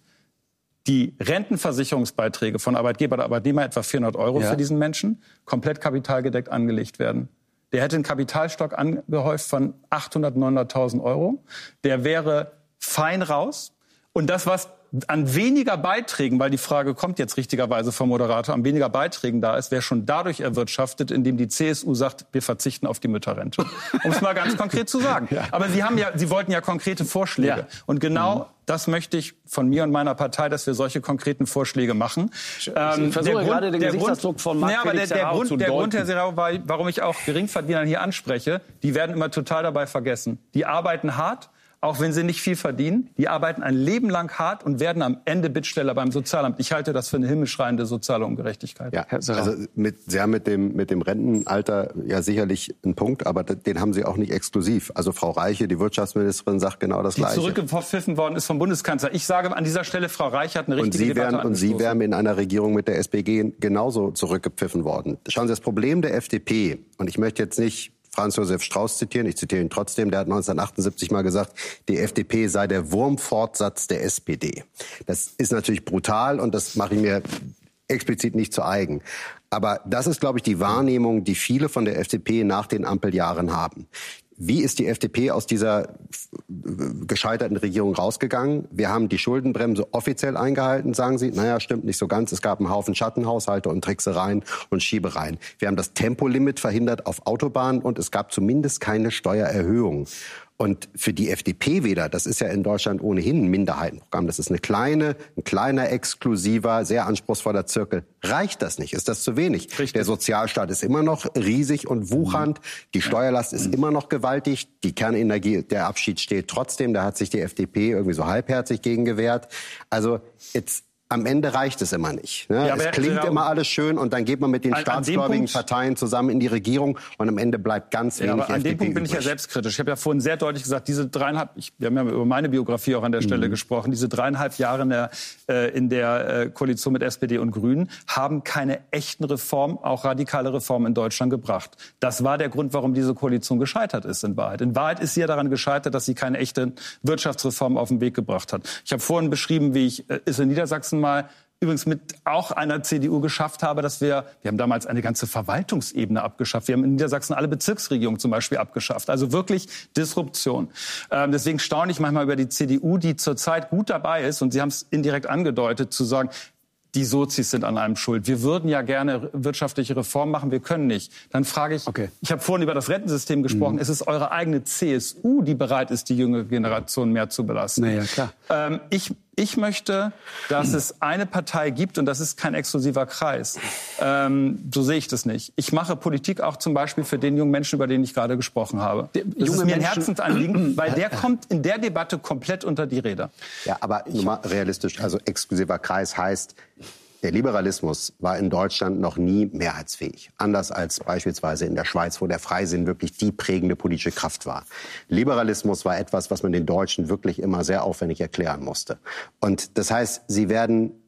die Rentenversicherungsbeiträge von Arbeitgeber oder Arbeitnehmer, etwa vierhundert Euro ja. für diesen Menschen, komplett kapitalgedeckt angelegt werden? Der hätte einen Kapitalstock angehäuft von achthundert, neunhunderttausend Euro. Der wäre fein raus. Und das, was an weniger Beiträgen, weil die Frage kommt jetzt richtigerweise vom Moderator, an weniger Beiträgen da ist, wäre schon dadurch erwirtschaftet, indem die C S U sagt, wir verzichten auf die Mütterrente. Um es mal ganz konkret zu sagen. Ja. Aber Sie haben ja, Sie wollten ja konkrete Vorschläge. Ja. Und genau mhm. das möchte ich von mir und meiner Partei, dass wir solche konkreten Vorschläge machen. Ich ähm, versuche der gerade Grund, den Gesichtsausdruck von Marc ja, aber der, der Serrao Grund, zu der deuten. Grund, Herr Serrao, war, warum ich auch Geringverdiener hier anspreche, die werden immer total dabei vergessen. Die arbeiten hart. Auch wenn sie nicht viel verdienen, die arbeiten ein Leben lang hart und werden am Ende Bittsteller beim Sozialamt. Ich halte das für eine himmelschreiende soziale Ungerechtigkeit. Ja, also mit, Sie haben mit dem, mit dem Rentenalter ja sicherlich einen Punkt, aber den haben Sie auch nicht exklusiv. Also Frau Reiche, die Wirtschaftsministerin, sagt genau das die Gleiche. Die zurückgepfiffen worden ist vom Bundeskanzler. Ich sage an dieser Stelle, Frau Reiche hat eine richtige und Sie Debatte wären, Und Sie wären in einer Regierung mit der S P G genauso zurückgepfiffen worden. Schauen Sie, das Problem der F D P, und ich möchte jetzt nicht Franz Josef Strauß zitieren, ich zitiere ihn trotzdem, der hat neunzehnhundertachtundsiebzig mal gesagt, die F D P sei der Wurmfortsatz der S P D. Das ist natürlich brutal und das mache ich mir explizit nicht zu eigen. Aber das ist, glaube ich, die Wahrnehmung, die viele von der F D P nach den Ampeljahren haben. Wie ist die F D P aus dieser gescheiterten Regierung rausgegangen? Wir haben die Schuldenbremse offiziell eingehalten, sagen Sie. Naja, stimmt nicht so ganz. Es gab einen Haufen Schattenhaushalte und Tricksereien und Schiebereien. Wir haben das Tempolimit verhindert auf Autobahnen und es gab zumindest keine Steuererhöhung. Und für die F D P-Wähler, das ist ja in Deutschland ohnehin ein Minderheitenprogramm, das ist eine kleine, ein kleiner, exklusiver, sehr anspruchsvoller Zirkel. Reicht das nicht? Ist das zu wenig? Richtig. Der Sozialstaat ist immer noch riesig und wuchernd. Die Steuerlast ist immer noch gewaltig. Die Kernenergie, der Abschied steht trotzdem. Da hat sich die F D P irgendwie so halbherzig gegen gewehrt. Also jetzt... Am Ende reicht es immer nicht. Ne? Ja, es klingt genau. immer alles schön und dann geht man mit den an, staatsgläubigen an Parteien zusammen in die Regierung und am Ende bleibt ganz wenig ja, aber an F D P dem Punkt bin übrig. Ich ja selbstkritisch. Ich habe ja vorhin sehr deutlich gesagt, diese dreieinhalb, ich, wir haben ja über meine Biografie auch an der Stelle mhm. gesprochen, diese dreieinhalb Jahre in der, äh, in der äh, Koalition mit S P D und Grünen haben keine echten Reformen, auch radikale Reformen in Deutschland gebracht. Das war der Grund, warum diese Koalition gescheitert ist in Wahrheit. In Wahrheit ist sie ja daran gescheitert, dass sie keine echte Wirtschaftsreform auf den Weg gebracht hat. Ich habe vorhin beschrieben, wie ich äh, es in Niedersachsen mal übrigens mit auch einer C D U geschafft habe, dass wir, wir haben damals eine ganze Verwaltungsebene abgeschafft. Wir haben in Niedersachsen alle Bezirksregierungen zum Beispiel abgeschafft. Also wirklich Disruption. Ähm, deswegen staune ich manchmal über die C D U, die zurzeit gut dabei ist, und Sie haben es indirekt angedeutet, zu sagen, die Sozis sind an allem schuld. Wir würden ja gerne wirtschaftliche Reformen machen, wir können nicht. Dann frage ich, okay. ich habe vorhin über das Rentensystem gesprochen, mhm. ist es eure eigene C S U, die bereit ist, die junge Generation mehr zu belasten? Na ja, klar. Ähm, ich Ich möchte, dass es eine Partei gibt, und das ist kein exklusiver Kreis. Ähm, so sehe ich das nicht. Ich mache Politik auch zum Beispiel für den jungen Menschen, über den ich gerade gesprochen habe. Das junge ist mir ein Herzensanliegen, weil der kommt in der Debatte komplett unter die Räder. Ja, aber nur mal realistisch, also exklusiver Kreis heißt, der Liberalismus war in Deutschland noch nie mehrheitsfähig. Anders als beispielsweise in der Schweiz, wo der Freisinn wirklich die prägende politische Kraft war. Liberalismus war etwas, was man den Deutschen wirklich immer sehr aufwendig erklären musste. Und das heißt, sie werden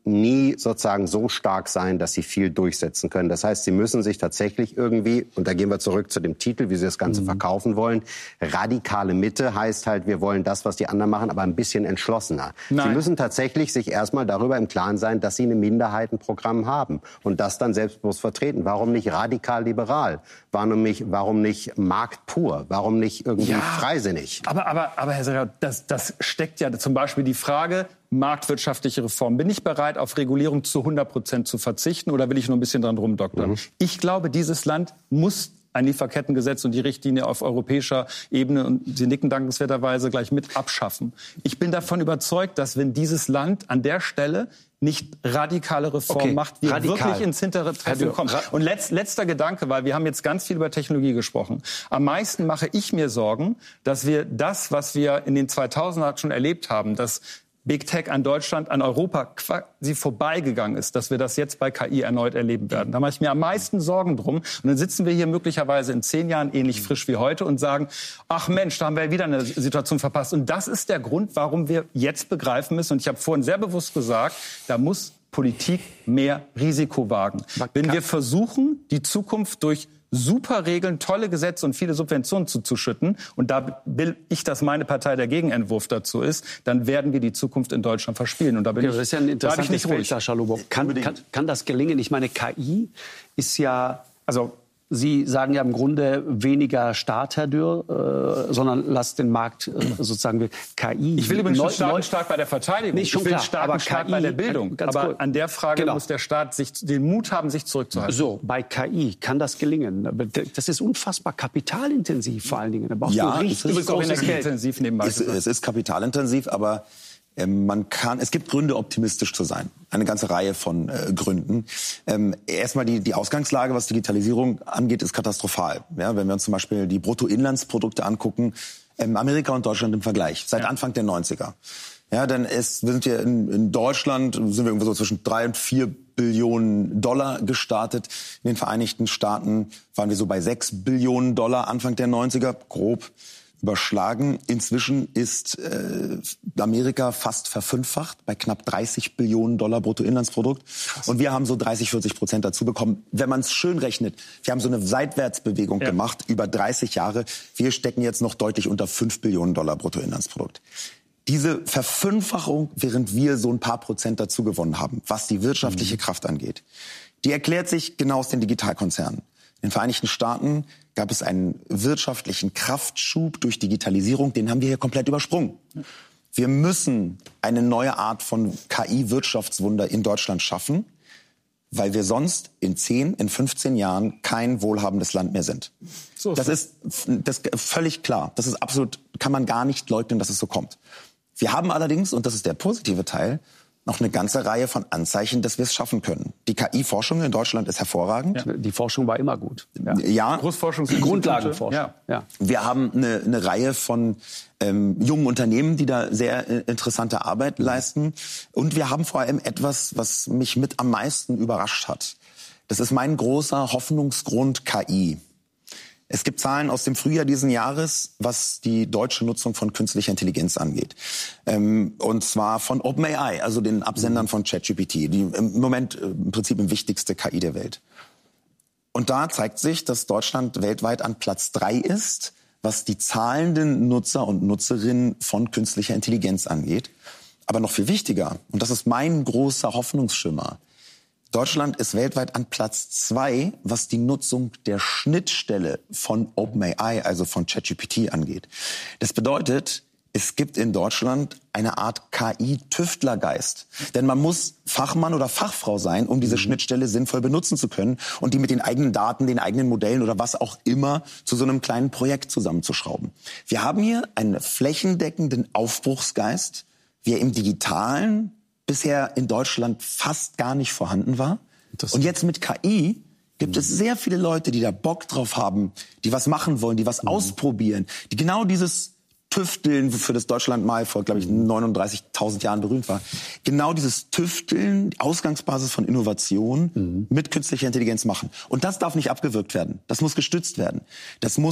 nie sozusagen so stark sein, dass sie viel durchsetzen können. Das heißt, sie müssen sich tatsächlich irgendwie, und da gehen wir zurück zu dem Titel, wie sie das Ganze mhm. verkaufen wollen, radikale Mitte heißt halt, wir wollen das, was die anderen machen, aber ein bisschen entschlossener. Nein. Sie müssen tatsächlich sich erstmal darüber im Klaren sein, dass sie ein Minderheitenprogramm haben und das dann selbstbewusst vertreten. Warum nicht radikal liberal? Warum nicht, warum nicht Markt pur? Warum nicht irgendwie ja, freisinnig? Aber, aber, aber Herr Serra, das, das steckt ja zum Beispiel die Frage, marktwirtschaftliche Reform. Bin ich bereit, auf Regulierung zu hundert Prozent zu verzichten oder will ich nur ein bisschen dran rumdoktern? Mhm. Ich glaube, dieses Land muss ein Lieferkettengesetz und die Richtlinie auf europäischer Ebene, und Sie nicken dankenswerterweise, gleich mit abschaffen. Ich bin davon überzeugt, dass wenn dieses Land an der Stelle nicht radikale Reform okay, macht, wir radikal. wirklich ins hintere Treffen kommen. Und letz, letzter Gedanke, weil wir haben jetzt ganz viel über Technologie gesprochen. Am meisten mache ich mir Sorgen, dass wir das, was wir in den zweitausender schon erlebt haben, dass Big Tech an Deutschland, an Europa quasi vorbeigegangen ist, dass wir das jetzt bei K I erneut erleben werden. Da mache ich mir am meisten Sorgen drum. Und dann sitzen wir hier möglicherweise in zehn Jahren ähnlich frisch wie heute und sagen, ach Mensch, da haben wir wieder eine Situation verpasst. Und das ist der Grund, warum wir jetzt begreifen müssen. Und ich habe vorhin sehr bewusst gesagt, da muss Politik mehr Risiko wagen. Wenn wir versuchen, die Zukunft durch super Regeln, tolle Gesetze und viele Subventionen zuzuschütten, und da will ich, dass meine Partei der Gegenentwurf dazu ist, dann werden wir die Zukunft in Deutschland verspielen. Und da bin ja, ich, das ist ja ein interessantes nicht ruhig. Feld, Schalobo. Kann, kann, kann das gelingen? Ich meine, K I ist ja, also Sie sagen ja im Grunde weniger Staat, Herr Dürr, äh, sondern lasst den Markt äh, sozusagen K I. Ich will übrigens neu, Staaten stark bei der Verteidigung. Nicht schon ich will klar, Staaten aber stark K I, bei der Bildung. Ganz aber cool. an der Frage genau. muss der Staat sich den Mut haben, sich zurückzuhalten. So, bei K I kann das gelingen. Das ist unfassbar kapitalintensiv vor allen Dingen. Da brauchst ja, du richtig es ist auch energieintensiv nebenbei. Es, es ist kapitalintensiv, aber ähm, man kann, es gibt Gründe, optimistisch zu sein. Eine ganze Reihe von äh, Gründen. Ähm, erstmal die, die Ausgangslage, was Digitalisierung angeht, ist katastrophal. Ja, wenn wir uns zum Beispiel die Bruttoinlandsprodukte angucken, ähm, Amerika und Deutschland im Vergleich, seit ja. Anfang der neunziger. Ja, dann ist, wir sind hier in, in Deutschland, sind wir irgendwo so zwischen drei und vier Billionen Dollar gestartet. In den Vereinigten Staaten waren wir so bei sechs Billionen Dollar Anfang der neunziger, grob überschlagen. Inzwischen ist äh, Amerika fast verfünffacht bei knapp dreißig Billionen Dollar Bruttoinlandsprodukt. Krass. Und wir haben so dreißig, vierzig Prozent dazu bekommen. Wenn man es schön rechnet, wir haben so eine Seitwärtsbewegung ja. gemacht über dreißig Jahre. Wir stecken jetzt noch deutlich unter fünf Billionen Dollar Bruttoinlandsprodukt. Diese Verfünffachung, während wir so ein paar Prozent dazu gewonnen haben, was die wirtschaftliche mhm. Kraft angeht, die erklärt sich genau aus den Digitalkonzernen. In den Vereinigten Staaten gab es einen wirtschaftlichen Kraftschub durch Digitalisierung, den haben wir hier komplett übersprungen. Wir müssen eine neue Art von K I-Wirtschaftswunder in Deutschland schaffen, weil wir sonst in zehn, in fünfzehn Jahren kein wohlhabendes Land mehr sind. So ist das ist das ist völlig klar. Das ist absolut, kann man gar nicht leugnen, dass es so kommt. Wir haben allerdings, und das ist der positive Teil, noch eine ganze Reihe von Anzeichen, dass wir es schaffen können. Die K I-Forschung in Deutschland ist hervorragend. Ja, die Forschung war immer gut. Ja, ja. Großforschung, Grundlagenforschung. Ja. Ja. Wir haben eine, eine Reihe von ähm, jungen Unternehmen, die da sehr äh, interessante Arbeit leisten. Und wir haben vor allem etwas, was mich mit am meisten überrascht hat. Das ist mein großer Hoffnungsgrund K I. Es gibt Zahlen aus dem Frühjahr diesen Jahres, was die deutsche Nutzung von künstlicher Intelligenz angeht. Ähm, und zwar von OpenAI, also den Absendern von ChatGPT, die im Moment äh, im Prinzip die wichtigste K I der Welt. Und da zeigt sich, dass Deutschland weltweit an Platz drei ist, was die zahlenden Nutzer und Nutzerinnen von künstlicher Intelligenz angeht. Aber noch viel wichtiger, und das ist mein großer Hoffnungsschimmer, Deutschland ist weltweit an Platz zwei, was die Nutzung der Schnittstelle von OpenAI, also von ChatGPT, angeht. Das bedeutet, es gibt in Deutschland eine Art K I-Tüftlergeist. Denn man muss Fachmann oder Fachfrau sein, um diese Schnittstelle sinnvoll benutzen zu können und die mit den eigenen Daten, den eigenen Modellen oder was auch immer zu so einem kleinen Projekt zusammenzuschrauben. Wir haben hier einen flächendeckenden Aufbruchsgeist, wie er im Digitalen bisher in Deutschland fast gar nicht vorhanden war. Und jetzt mit K I gibt es sehr viele Leute, die da Bock drauf haben, die was machen wollen, die was mhm. ausprobieren, die genau dieses Tüfteln, für das Deutschland mal vor, glaube ich, neununddreißigtausend Jahren berühmt war, genau dieses Tüfteln, die Ausgangsbasis von Innovation mhm. mit künstlicher Intelligenz machen. Und das darf nicht abgewürgt werden. Das muss gestützt werden. Das muss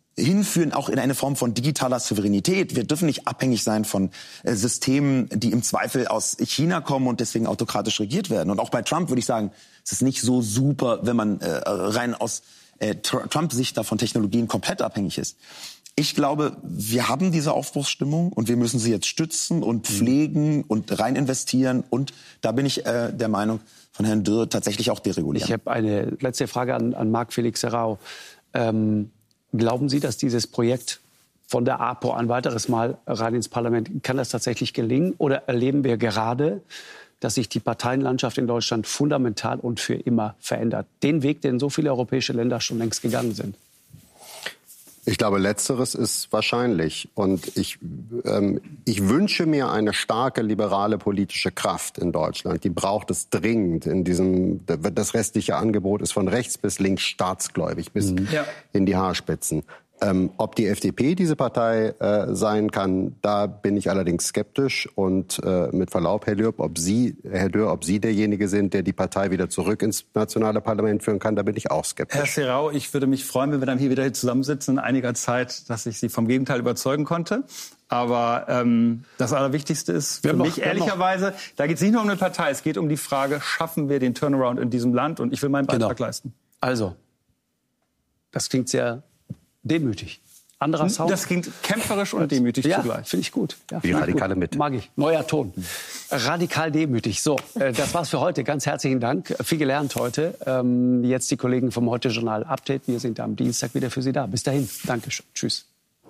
hinführen, auch in eine Form von digitaler Souveränität. Wir dürfen nicht abhängig sein von äh, Systemen, die im Zweifel aus China kommen und deswegen autokratisch regiert werden. Und auch bei Trump würde ich sagen, es ist nicht so super, wenn man äh, rein aus äh, Trump-Sicht da von Technologien komplett abhängig ist. Ich glaube, wir haben diese Aufbruchsstimmung und wir müssen sie jetzt stützen und pflegen und rein investieren. Und da bin ich äh, der Meinung von Herrn Dürr, tatsächlich auch deregulieren. Ich habe eine letzte Frage an, an Marc-Felix Serrao. Ähm, glauben Sie, dass dieses Projekt von der APO ein weiteres Mal rein ins Parlament, kann das tatsächlich gelingen? Oder erleben wir gerade, dass sich die Parteienlandschaft in Deutschland fundamental und für immer verändert? Den Weg, den so viele europäische Länder schon längst gegangen sind. Ich glaube, Letzteres ist wahrscheinlich. Und ich, ähm, ich wünsche mir eine starke liberale politische Kraft in Deutschland. Die braucht es dringend. In diesem, das restliche Angebot ist von rechts bis links staatsgläubig, bis mhm. ja. in die Haarspitzen. Ähm, ob die F D P diese Partei äh, sein kann, da bin ich allerdings skeptisch. Und äh, mit Verlaub, Herr Dürr, ob Sie, Herr Dürr, ob Sie derjenige sind, der die Partei wieder zurück ins nationale Parlament führen kann, da bin ich auch skeptisch. Herr Serrao, ich würde mich freuen, wenn wir dann hier wieder zusammensitzen in einiger Zeit, dass ich Sie vom Gegenteil überzeugen konnte. Aber ähm, das Allerwichtigste ist für mich noch, ehrlicherweise, da geht es nicht nur um eine Partei, es geht um die Frage, schaffen wir den Turnaround in diesem Land? Und ich will meinen Beitrag genau. leisten. Also, das klingt sehr demütig. Anderer Sound. Das klingt kämpferisch und demütig ja, zugleich. Finde ich gut. Ja, die radikale Mitte. Mag ich. Neuer Ton. Radikal demütig. So, äh, das war's für heute. Ganz herzlichen Dank. Viel gelernt heute. Ähm, jetzt die Kollegen vom Heute-Journal Update. Wir sind am Dienstag wieder für Sie da. Bis dahin. Dankeschön. Tschüss.